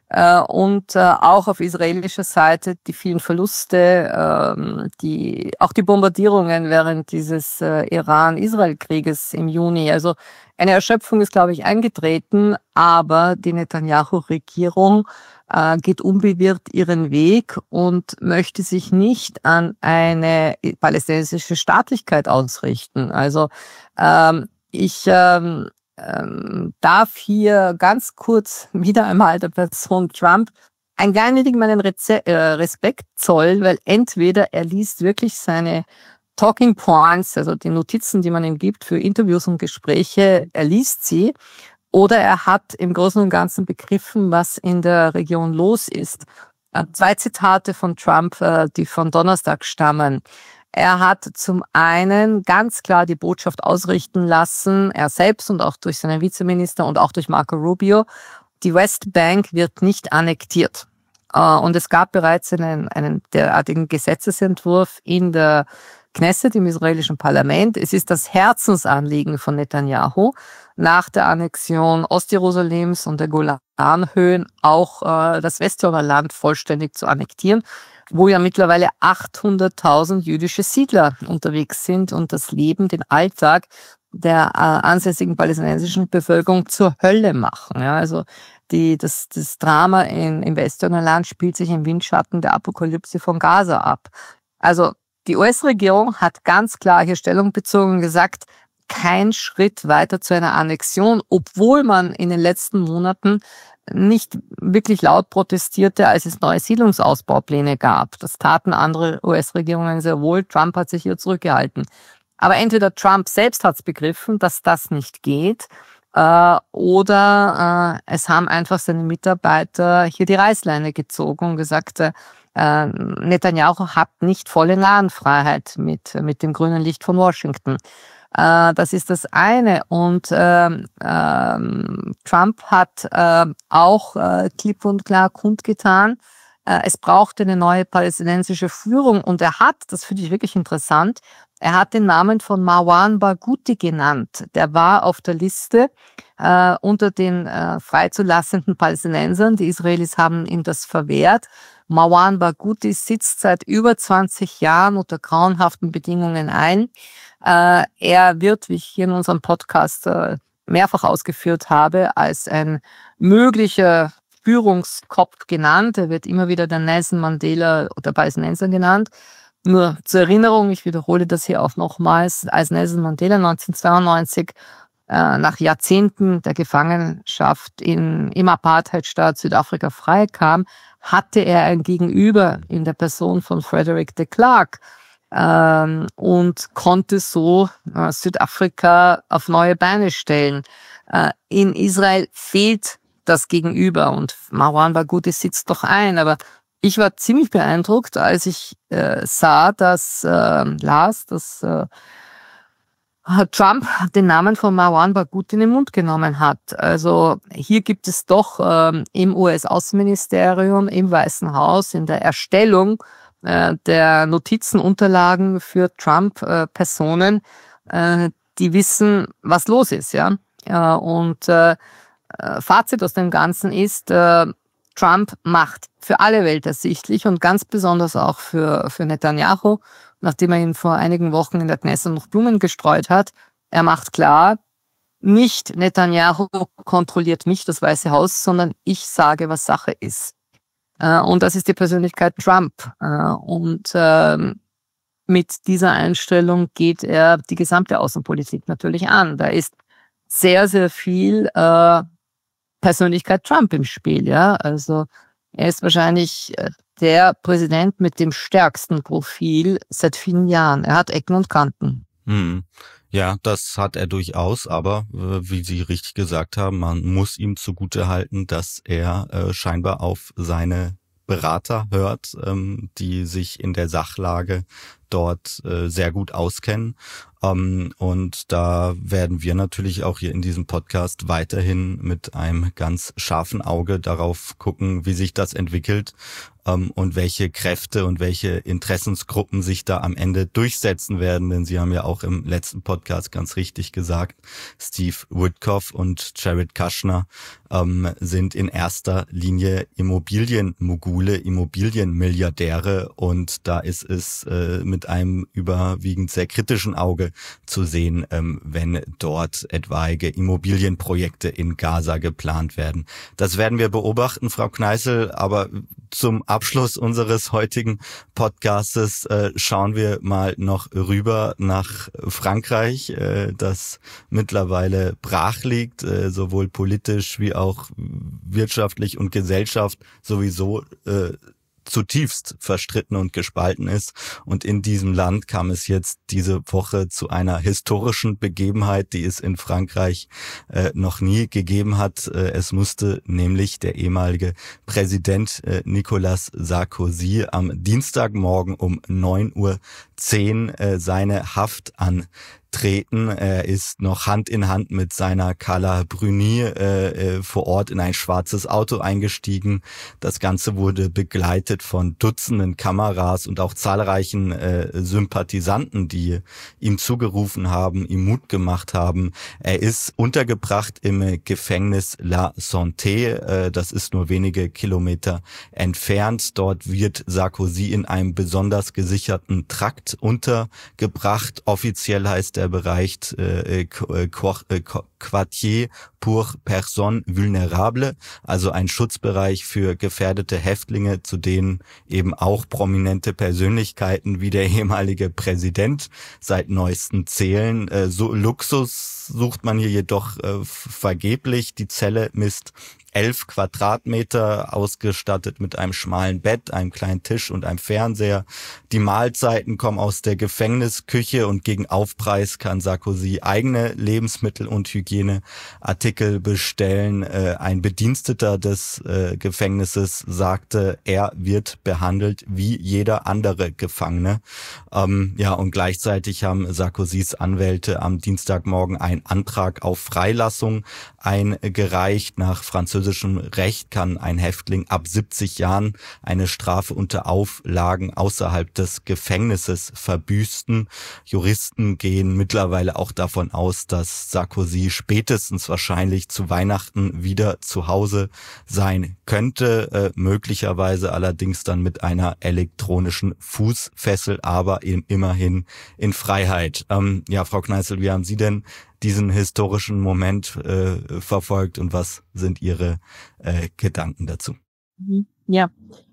Äh, und äh, auch auf israelischer Seite die vielen Verluste, ähm, die auch die Bombardierungen während dieses äh, Iran-Israel-Krieges im Juni. Also eine Erschöpfung ist, glaube ich, eingetreten, aber die Netanyahu-Regierung äh, geht unbewirrt ihren Weg und möchte sich nicht an eine palästinensische Staatlichkeit ausrichten. Also ähm, ich ähm, ähm, darf hier ganz kurz wieder einmal der Person Trump ein klein wenig meinen Reze- äh, Respekt zollen, weil entweder er liest wirklich seine Talking Points, also die Notizen, die man ihm gibt für Interviews und Gespräche, er liest sie, oder er hat im Großen und Ganzen begriffen, was in der Region los ist. Äh, zwei Zitate von Trump, äh, die von Donnerstag stammen. Er hat zum einen ganz klar die Botschaft ausrichten lassen, er selbst und auch durch seinen Vizeminister und auch durch Marco Rubio, die Westbank wird nicht annektiert. Und es gab bereits einen, einen derartigen Gesetzesentwurf in der Knesset, im israelischen Parlament. Es ist das Herzensanliegen von Netanyahu, nach der Annexion Ostjerusalems und der Golanhöhen auch äh, das Westjordanland vollständig zu annektieren, wo ja mittlerweile achthunderttausend jüdische Siedler unterwegs sind und das Leben, den Alltag der äh, ansässigen palästinensischen Bevölkerung zur Hölle machen. Ja, also die, das, das Drama in, im Westjordanland spielt sich im Windschatten der Apokalypse von Gaza ab. Also die U S-Regierung hat ganz klar hier Stellung bezogen und gesagt, kein Schritt weiter zu einer Annexion, obwohl man in den letzten Monaten nicht wirklich laut protestierte, als es neue Siedlungsausbaupläne gab. Das taten andere U S-Regierungen sehr wohl. Trump hat sich hier zurückgehalten. Aber entweder Trump selbst hat es begriffen, dass das nicht geht, äh, oder äh, es haben einfach seine Mitarbeiter hier die Reißleine gezogen und gesagt, äh, Netanyahu hat nicht volle Narrenfreiheit mit, mit dem grünen Licht von Washington. Äh, das ist das eine. Und äh, äh, Trump hat äh, auch äh, klipp und klar kundgetan, äh, es braucht eine neue palästinensische Führung. Und er hat, das finde ich wirklich interessant, er hat den Namen von Marwan Barghouti genannt. Der war auf der Liste äh, unter den äh, freizulassenden Palästinensern. Die Israelis haben ihm das verwehrt. Marwan Barghouti sitzt seit über zwanzig Jahren unter grauenhaften Bedingungen ein. Äh, er wird, wie ich hier in unserem Podcast äh, mehrfach ausgeführt habe, als ein möglicher Führungskopf genannt. Er wird immer wieder der Nelson Mandela oder Palästinenser genannt. Nur zur Erinnerung, ich wiederhole das hier auch nochmals, als Nelson Mandela neunzehnhundertzweiundneunzig äh, nach Jahrzehnten der Gefangenschaft in, im Apartheidstaat Südafrika freikam, hatte er ein Gegenüber in der Person von Frederick de Klerk ähm, und konnte so äh, Südafrika auf neue Beine stellen. Äh, in Israel fehlt das Gegenüber und Marwan Barghouti sitzt doch ein, aber ich war ziemlich beeindruckt, als ich äh, sah, dass äh, las, dass äh, Trump den Namen von Marwan Barghouti in den Mund genommen hat. Also hier gibt es doch äh, im U S-Außenministerium, im Weißen Haus, in der Erstellung äh, der Notizenunterlagen für Trump-Personen, äh, äh, die wissen, was los ist. Ja, äh, Und äh, Fazit aus dem Ganzen ist, äh, Trump macht für alle Welt ersichtlich und ganz besonders auch für, für Netanyahu, nachdem er ihn vor einigen Wochen in der Knesset noch Blumen gestreut hat, er macht klar, nicht Netanyahu kontrolliert mich, das Weiße Haus, sondern ich sage, was Sache ist. Und das ist die Persönlichkeit Trump. Und mit dieser Einstellung geht er die gesamte Außenpolitik natürlich an. Da ist sehr, sehr viel Persönlichkeit Trump im Spiel, ja. Also er ist wahrscheinlich der Präsident mit dem stärksten Profil seit vielen Jahren. Er hat Ecken und Kanten. Hm. Ja, das hat er durchaus, aber äh, wie Sie richtig gesagt haben, man muss ihm zugutehalten, dass er äh, scheinbar auf seine Berater hört, ähm, die sich in der Sachlage dort äh, sehr gut auskennen. Um, und da werden wir natürlich auch hier in diesem Podcast weiterhin mit einem ganz scharfen Auge darauf gucken, wie sich das entwickelt um, und welche Kräfte und welche Interessensgruppen sich da am Ende durchsetzen werden. Denn Sie haben ja auch im letzten Podcast ganz richtig gesagt, Steve Witkoff und Jared Kushner um, sind in erster Linie Immobilienmogule, Immobilienmilliardäre, und da ist es äh, mit einem überwiegend sehr kritischen Auge zu sehen, ähm, wenn dort etwaige Immobilienprojekte in Gaza geplant werden. Das werden wir beobachten, Frau Kneißl, aber zum Abschluss unseres heutigen Podcastes äh, schauen wir mal noch rüber nach Frankreich, äh, das mittlerweile brach liegt, äh, sowohl politisch wie auch wirtschaftlich und Gesellschaft sowieso äh, zutiefst verstritten und gespalten ist. Und in diesem Land kam es jetzt diese Woche zu einer historischen Begebenheit, die es in Frankreich äh, noch nie gegeben hat. Äh, es musste nämlich der ehemalige Präsident äh, Nicolas Sarkozy am Dienstagmorgen um neun Uhr zehn äh, seine Haft antreten. Er ist noch Hand in Hand mit seiner Carla Bruni äh, äh, vor Ort in ein schwarzes Auto eingestiegen. Das Ganze wurde begleitet von Dutzenden Kameras und auch zahlreichen äh, Sympathisanten, die ihm zugerufen haben, ihm Mut gemacht haben. Er ist untergebracht im Gefängnis La Santé. Äh, das ist nur wenige Kilometer entfernt. Dort wird Sarkozy in einem besonders gesicherten Trakt untergebracht. Offiziell heißt der Bereich äh, Quartier pour Personnes Vulnérables, also ein Schutzbereich für gefährdete Häftlinge, zu denen eben auch prominente Persönlichkeiten wie der ehemalige Präsident seit neuestem zählen. Äh, so Luxus sucht man hier jedoch äh, vergeblich. Die Zelle misst elf Quadratmeter, ausgestattet mit einem schmalen Bett, einem kleinen Tisch und einem Fernseher. Die Mahlzeiten kommen aus der Gefängnisküche und gegen Aufpreis kann Sarkozy eigene Lebensmittel und Hygieneartikel bestellen. Äh, ein Bediensteter des äh, Gefängnisses sagte, er wird behandelt wie jeder andere Gefangene. Ähm, ja, und gleichzeitig haben Sarkozys Anwälte am Dienstagmorgen einen Antrag auf Freilassung eingereicht. Nach französischem Recht kann ein Häftling ab siebzig Jahren eine Strafe unter Auflagen außerhalb des Gefängnisses verbüßen. Juristen gehen mittlerweile auch davon aus, dass Sarkozy spätestens wahrscheinlich zu Weihnachten wieder zu Hause sein könnte, äh, möglicherweise allerdings dann mit einer elektronischen Fußfessel, aber eben immerhin in Freiheit. Ähm, ja, Frau Kneißl, wie haben Sie denn diesen historischen Moment äh, verfolgt und was sind Ihre äh, Gedanken dazu? Ja,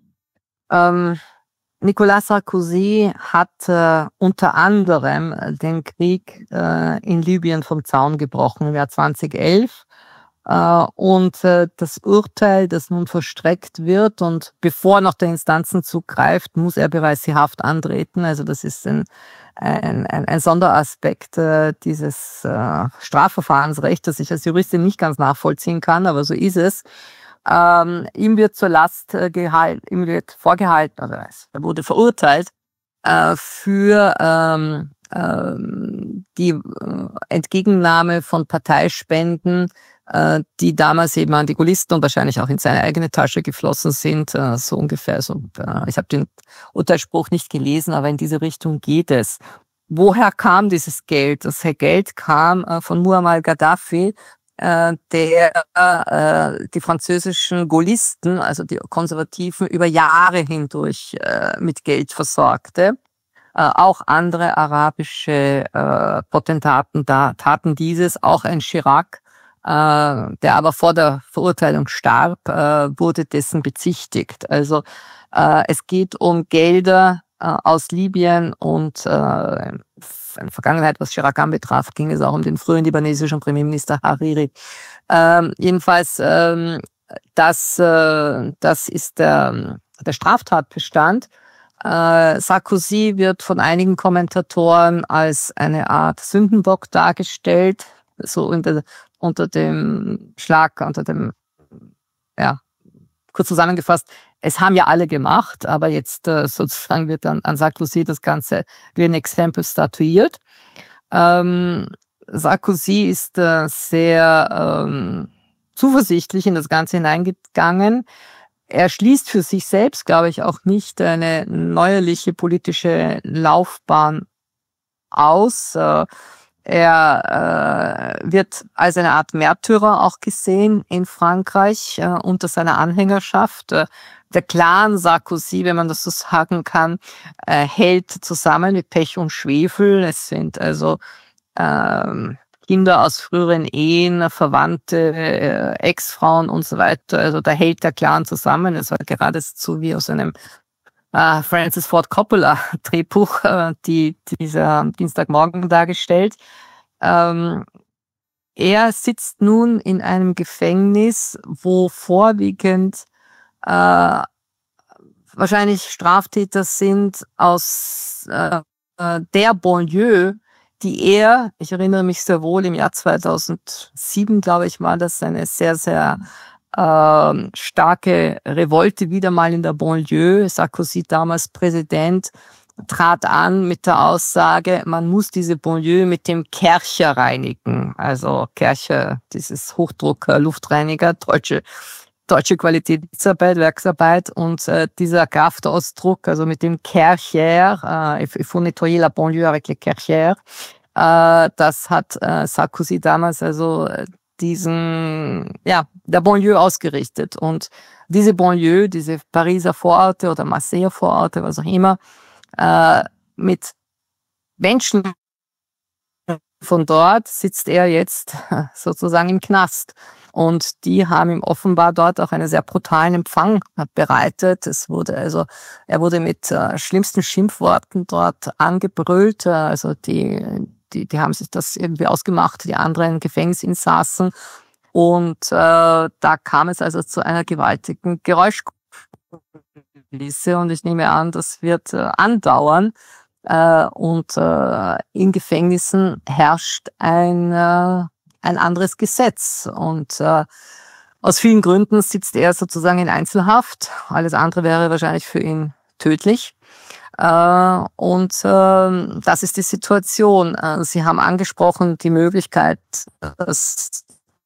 ähm, Nicolas Sarkozy hat äh, unter anderem den Krieg äh, in Libyen vom Zaun gebrochen im Jahr zweitausendelf. Uh, und uh, das Urteil, das nun vollstreckt wird, und bevor noch der Instanzenzug greift, muss er bereits die Haft antreten. Also das ist ein, ein, ein, ein Sonderaspekt uh, dieses uh, Strafverfahrensrechts, das ich als Juristin nicht ganz nachvollziehen kann, aber so ist es. Ähm, ihm wird zur Last äh, gehalten, ihm wird vorgehalten, oder also er wurde verurteilt äh, für ähm, ähm, die äh, Entgegennahme von Parteispenden, die damals eben an die Gaullisten und wahrscheinlich auch in seine eigene Tasche geflossen sind, so ungefähr. So, ich habe den Urteilsspruch nicht gelesen, aber in diese Richtung geht es. Woher kam dieses Geld? Das Geld kam von Muammar Gaddafi, der die französischen Gaullisten, also die Konservativen, über Jahre hindurch mit Geld versorgte. Auch andere arabische Potentaten da taten dieses, auch ein Chirac, der aber vor der Verurteilung starb, wurde dessen bezichtigt. Also es geht um Gelder aus Libyen, und in der Vergangenheit, was Chirac anbetraf, ging es auch um den frühen libanesischen Premierminister Hariri. Jedenfalls, das, das ist der, der Straftatbestand. Sarkozy wird von einigen Kommentatoren als eine Art Sündenbock dargestellt, so in der, unter dem Schlag, unter dem, ja, kurz zusammengefasst, Es haben ja alle gemacht, aber jetzt äh, sozusagen wird dann an Sarkozy das Ganze wie ein Exempel statuiert. Ähm, Sarkozy ist äh, sehr ähm, zuversichtlich in das Ganze hineingegangen. Er schließt für sich selbst, glaube ich, auch nicht eine neuerliche politische Laufbahn aus. Äh, Er äh, wird als eine Art Märtyrer auch gesehen in Frankreich äh, unter seiner Anhängerschaft. Äh, der Clan Sarkozy, wenn man das so sagen kann, äh, hält zusammen mit Pech und Schwefel. Es sind also ähm, Kinder aus früheren Ehen, Verwandte, äh, Ex-Frauen und so weiter. Also da hält der Clan zusammen. Es war geradezu wie aus einem Uh, Francis Ford Coppola Drehbuch, uh, die dieser Dienstagmorgen dargestellt. Ähm, er sitzt nun in einem Gefängnis, wo vorwiegend äh, wahrscheinlich Straftäter sind aus äh, der Banlieue, die er, ich erinnere mich sehr wohl, im Jahr zweitausendsieben, glaube ich, war das eine sehr, sehr äh, starke Revolte wieder mal in der Banlieue. Sarkozy, damals Präsident, trat an mit der Aussage, man muss diese Banlieue mit dem Kärcher reinigen. Also Kärcher, dieses Hochdruck-Luftreiniger, deutsche deutsche Qualitätsarbeit, Werksarbeit, und äh, dieser Kraftausdruck, also mit dem Kärcher, äh, il faut nettoyer la banlieue avec les Kärcher, äh, das hat äh, Sarkozy damals also diesen, ja, der Banlieue ausgerichtet. Und diese Banlieue, diese Pariser Vororte oder Marseiller Vororte, was auch immer, äh, mit Menschen von dort sitzt er jetzt sozusagen im Knast. Und die haben ihm offenbar dort auch einen sehr brutalen Empfang bereitet. Es wurde also, er wurde mit äh, schlimmsten Schimpfworten dort angebrüllt. Also die, die, die haben sich das irgendwie ausgemacht, die anderen Gefängnisinsassen. Und äh, da kam es also zu einer gewaltigen Geräuschkulisse. Und ich nehme an, das wird äh, andauern. Äh, und äh, in Gefängnissen herrscht ein äh, ein anderes Gesetz. Und äh, aus vielen Gründen sitzt er sozusagen in Einzelhaft. Alles andere wäre wahrscheinlich für ihn tödlich. Äh, und äh, das ist die Situation. Äh, Sie haben angesprochen die Möglichkeit, dass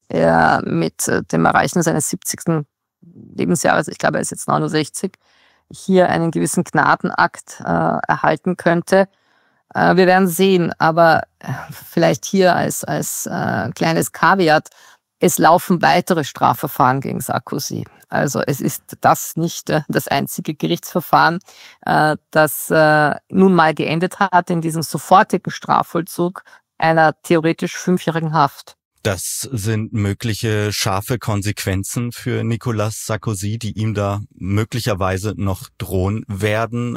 er mit äh, dem Erreichen seines siebzigsten Lebensjahres, ich glaube, er ist jetzt neunundsechzig, hier einen gewissen Gnadenakt äh, erhalten könnte. Wir werden sehen, aber vielleicht hier als als äh, kleines Kaviar, es laufen weitere Strafverfahren gegen Sarkozy. Also es ist das nicht äh, das einzige Gerichtsverfahren, äh, das äh, nun mal geendet hat in diesem sofortigen Strafvollzug einer theoretisch fünfjährigen Haft. Das sind mögliche scharfe Konsequenzen für Nicolas Sarkozy, die ihm da möglicherweise noch drohen werden.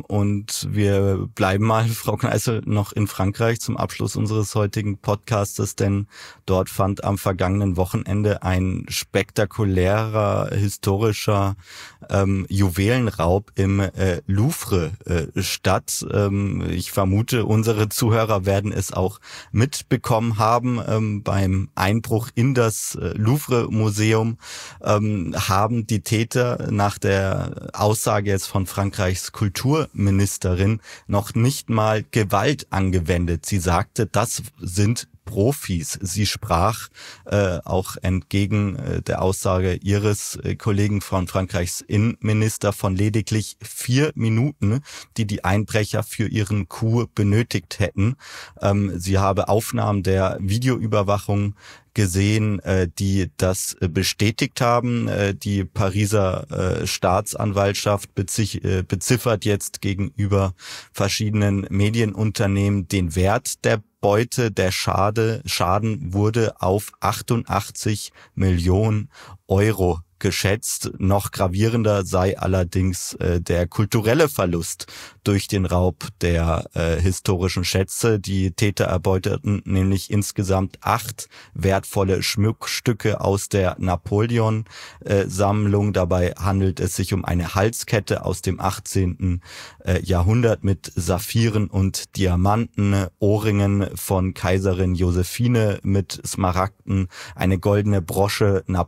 Und wir bleiben mal, Frau Kneißl, noch in Frankreich zum Abschluss unseres heutigen Podcastes, denn dort fand am vergangenen Wochenende ein spektakulärer, historischer ähm, Juwelenraub im äh, Louvre äh, statt. Ähm, ich vermute, unsere Zuhörer werden es auch mitbekommen haben. Ähm, beim Einbruch in das Louvre-Museum ähm, haben die Täter nach der Aussage jetzt von Frankreichs Kulturministerin noch nicht mal Gewalt angewendet. Sie sagte, das sind Profis. Sie sprach äh, auch entgegen äh, der Aussage ihres äh, Kollegen von Frankreichs Innenminister von lediglich vier Minuten, die die Einbrecher für ihren Coup benötigt hätten. Ähm, sie habe Aufnahmen der Videoüberwachung gesehen, äh, die das äh, bestätigt haben. Äh, die Pariser äh, Staatsanwaltschaft bezich, äh, beziffert jetzt gegenüber verschiedenen Medienunternehmen den Wert der Beute. Der Schade, Schaden wurde auf achtundachtzig Millionen Euro geschätzt. Noch gravierender sei allerdings äh, der kulturelle Verlust durch den Raub der äh, historischen Schätze. Die Täter erbeuteten nämlich insgesamt acht wertvolle Schmuckstücke aus der Napoleon-Sammlung. Äh, Dabei handelt es sich um eine Halskette aus dem achtzehnten Äh, Jahrhundert mit Saphiren und Diamanten, Ohrringen von Kaiserin Josephine mit Smaragden, eine goldene Brosche Napoleon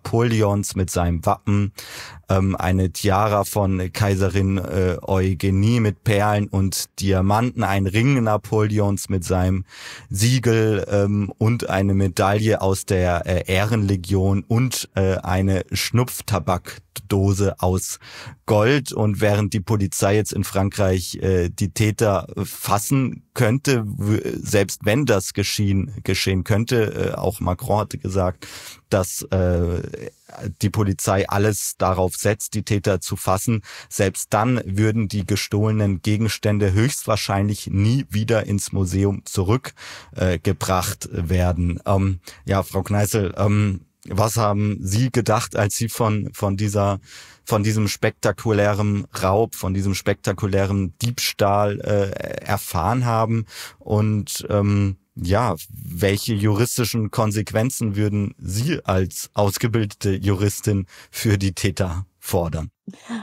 Napoleons mit seinem Wappen, ähm, eine Tiara von Kaiserin äh, Eugenie mit Perlen und Diamanten, ein Ring Napoleons mit seinem Siegel ähm, und eine Medaille aus der äh, Ehrenlegion und äh, eine Schnupftabakdose aus Gold. Und während die Polizei jetzt in Frankreich äh, die Täter fassen könnte, w- selbst wenn das geschehen, geschehen könnte, äh, auch Macron hatte gesagt, dass äh, die Polizei alles darauf setzt, die Täter zu fassen. Selbst dann würden die gestohlenen Gegenstände höchstwahrscheinlich nie wieder ins Museum zurückgebracht äh, werden. Ähm, ja, Frau Kneißl, ähm, was haben Sie gedacht, als Sie von von dieser von diesem spektakulären Raub, von diesem spektakulären Diebstahl äh, erfahren haben? Und ähm, ja, welche juristischen Konsequenzen würden Sie als ausgebildete Juristin für die Täter fordern?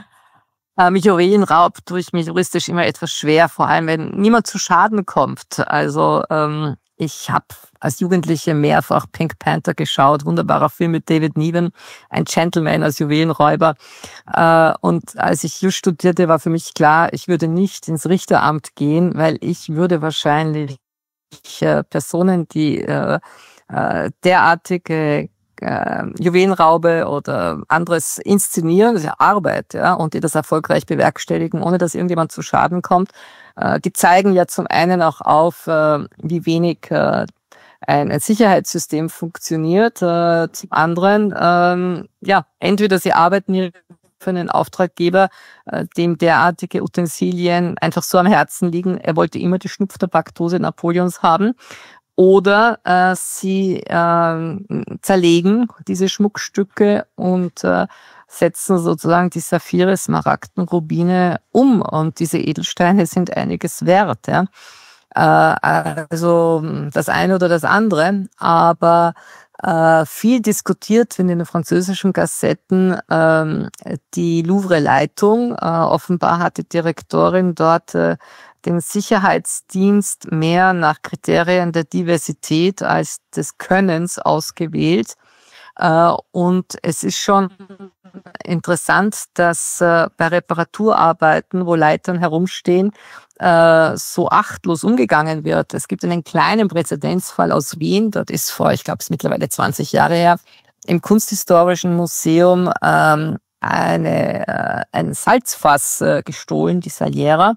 Äh, mit Juwelenraub tue ich mir juristisch immer etwas schwer, vor allem wenn niemand zu Schaden kommt. Also ähm, ich habe als Jugendliche mehrfach Pink Panther geschaut, wunderbarer Film mit David Niven, ein Gentleman als Juwelenräuber. Äh, und als ich just studierte, war für mich klar, ich würde nicht ins Richteramt gehen, weil ich würde wahrscheinlich äh, Personen, die äh, äh, derartige äh, Juwelenraube oder anderes inszenieren, das ist ja Arbeit, ja, und die das erfolgreich bewerkstelligen, ohne dass irgendjemand zu Schaden kommt. Äh, die zeigen ja zum einen auch auf, äh, wie wenig äh, ein, ein Sicherheitssystem funktioniert. Äh, zum anderen, ähm, ja, entweder sie arbeiten hier für einen Auftraggeber, äh, dem derartige Utensilien einfach so am Herzen liegen. Er wollte immer die Schnupftabakdose Napoleons haben. Oder äh, sie äh, zerlegen diese Schmuckstücke und äh, setzen sozusagen die Saphire, Smaragden, Rubine um. Und diese Edelsteine sind einiges wert. Ja? Äh, also das eine oder das andere. Aber äh, viel diskutiert wird in den französischen Gazetten äh, die Louvre-Leitung. Äh, offenbar hat die Direktorin dort äh, den Sicherheitsdienst mehr nach Kriterien der Diversität als des Könnens ausgewählt. Und es ist schon interessant, dass bei Reparaturarbeiten, wo Leitern herumstehen, so achtlos umgegangen wird. Es gibt einen kleinen Präzedenzfall aus Wien, dort ist vor, ich glaube, es ist mittlerweile zwanzig Jahre her, im Kunsthistorischen Museum eine, ein Salzfass gestohlen, die Saliera.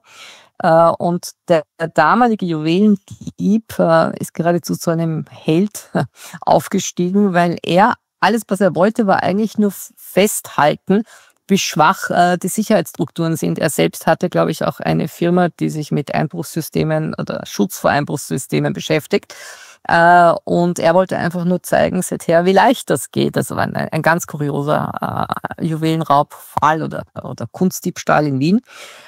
Und der damalige Juwelendieb ist geradezu zu einem Held aufgestiegen, weil er, alles was er wollte, war eigentlich nur festhalten, wie schwach die Sicherheitsstrukturen sind. Er selbst hatte, glaube ich, auch eine Firma, die sich mit Einbruchssystemen oder Schutz vor Einbruchssystemen beschäftigt. Und er wollte einfach nur zeigen, seither, wie leicht das geht. Das war ein, ein ganz kurioser Juwelenraubfall oder, oder Kunstdiebstahl in Wien.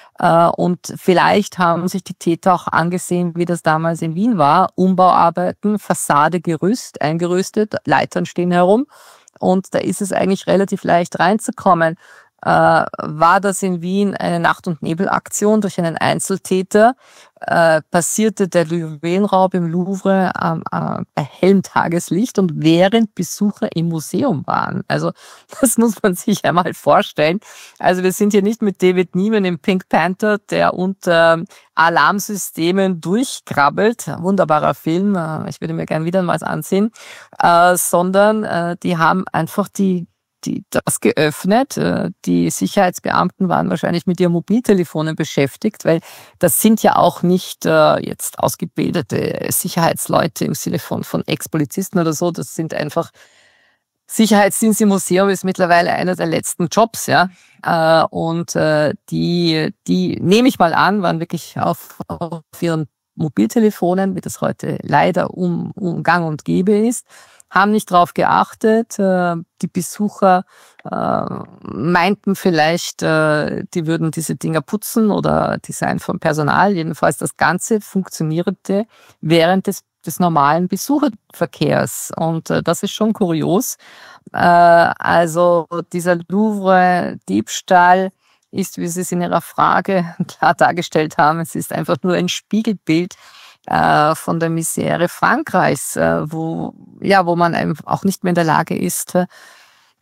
Und vielleicht haben sich die Täter auch angesehen, wie das damals in Wien war. Umbauarbeiten, Fassade gerüst, eingerüstet, Leitern stehen herum. Und da ist es eigentlich relativ leicht reinzukommen. Äh, war das in Wien eine Nacht- und Nebelaktion durch einen Einzeltäter? Äh, passierte der Juwelenraub im Louvre ähm, äh, bei hellem Tageslicht und während Besucher im Museum waren. Also das muss man sich einmal vorstellen. Also wir sind hier nicht mit David Niven im Pink Panther, der unter äh, Alarmsystemen durchkrabbelt. Wunderbarer Film, äh, ich würde mir gern wieder mal ansehen. Äh, sondern äh, die haben einfach die Die, das geöffnet. Die Sicherheitsbeamten waren wahrscheinlich mit ihren Mobiltelefonen beschäftigt, weil das sind ja auch nicht äh, jetzt ausgebildete Sicherheitsleute im Sinne von, von Ex-Polizisten oder so. Das sind einfach, Sicherheitsdienst im Museum ist mittlerweile einer der letzten Jobs, ja. Äh, und äh, die, die nehme ich mal an, waren wirklich auf, auf ihren Mobiltelefonen, wie das heute leider um, um gang und gäbe ist, haben nicht drauf geachtet. Die Besucher äh, meinten vielleicht, äh, die würden diese Dinger putzen oder die seien vom Personal. Jedenfalls das Ganze funktionierte während des, des normalen Besucherverkehrs. Und äh, das ist schon kurios. Äh, also dieser Louvre-Diebstahl ist, wie Sie es in Ihrer Frage klar dargestellt haben, es ist einfach nur ein Spiegelbild äh, von der Misere Frankreichs, äh, wo ja, wo man auch nicht mehr in der Lage ist,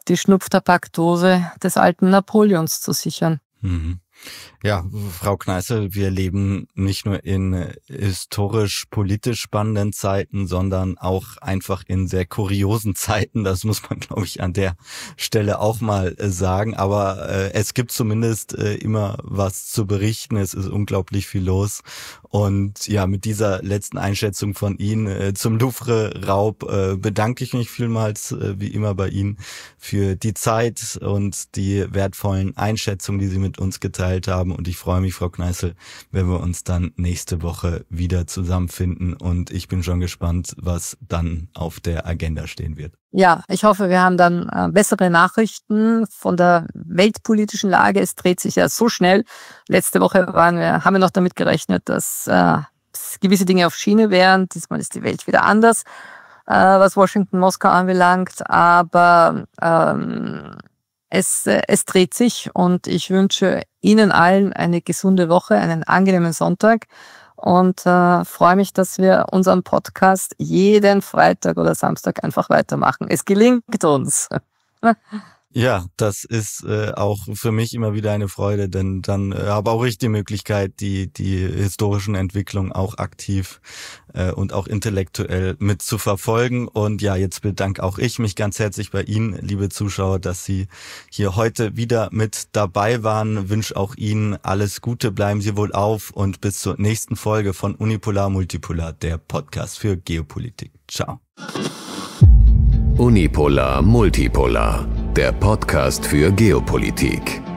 die Schnupftabakdose des alten Napoleons zu sichern. Mhm. Ja, Frau Kneißl, wir leben nicht nur in historisch-politisch spannenden Zeiten, sondern auch einfach in sehr kuriosen Zeiten. Das muss man, glaube ich, an der Stelle auch mal sagen. Aber äh, es gibt zumindest äh, immer was zu berichten. Es ist unglaublich viel los. Und ja, mit dieser letzten Einschätzung von Ihnen äh, zum Louvre-Raub äh, bedanke ich mich vielmals, äh, wie immer bei Ihnen, für die Zeit und die wertvollen Einschätzungen, die Sie mit uns geteilt haben. Und ich freue mich, Frau Kneißl, wenn wir uns dann nächste Woche wieder zusammenfinden. Und ich bin schon gespannt, was dann auf der Agenda stehen wird. Ja, ich hoffe, wir haben dann äh, bessere Nachrichten von der weltpolitischen Lage. Es dreht sich ja so schnell. Letzte Woche waren wir, haben wir noch damit gerechnet, dass äh, gewisse Dinge auf Schiene wären. Diesmal ist die Welt wieder anders, äh, was Washington, Moskau anbelangt. Aber ähm, Es, es dreht sich und ich wünsche Ihnen allen eine gesunde Woche, einen angenehmen Sonntag und äh, freue mich, dass wir unseren Podcast jeden Freitag oder Samstag einfach weitermachen. Es gelingt uns. Ja, das ist äh, auch für mich immer wieder eine Freude, denn dann äh, habe auch ich die Möglichkeit, die die historischen Entwicklungen auch aktiv äh, und auch intellektuell mit zu verfolgen. Und ja, jetzt bedanke auch ich mich ganz herzlich bei Ihnen, liebe Zuschauer, dass Sie hier heute wieder mit dabei waren. Wünsche auch Ihnen alles Gute, bleiben Sie wohl auf und bis zur nächsten Folge von Unipolar Multipolar, der Podcast für Geopolitik. Ciao. Unipolar Multipolar, der Podcast für Geopolitik.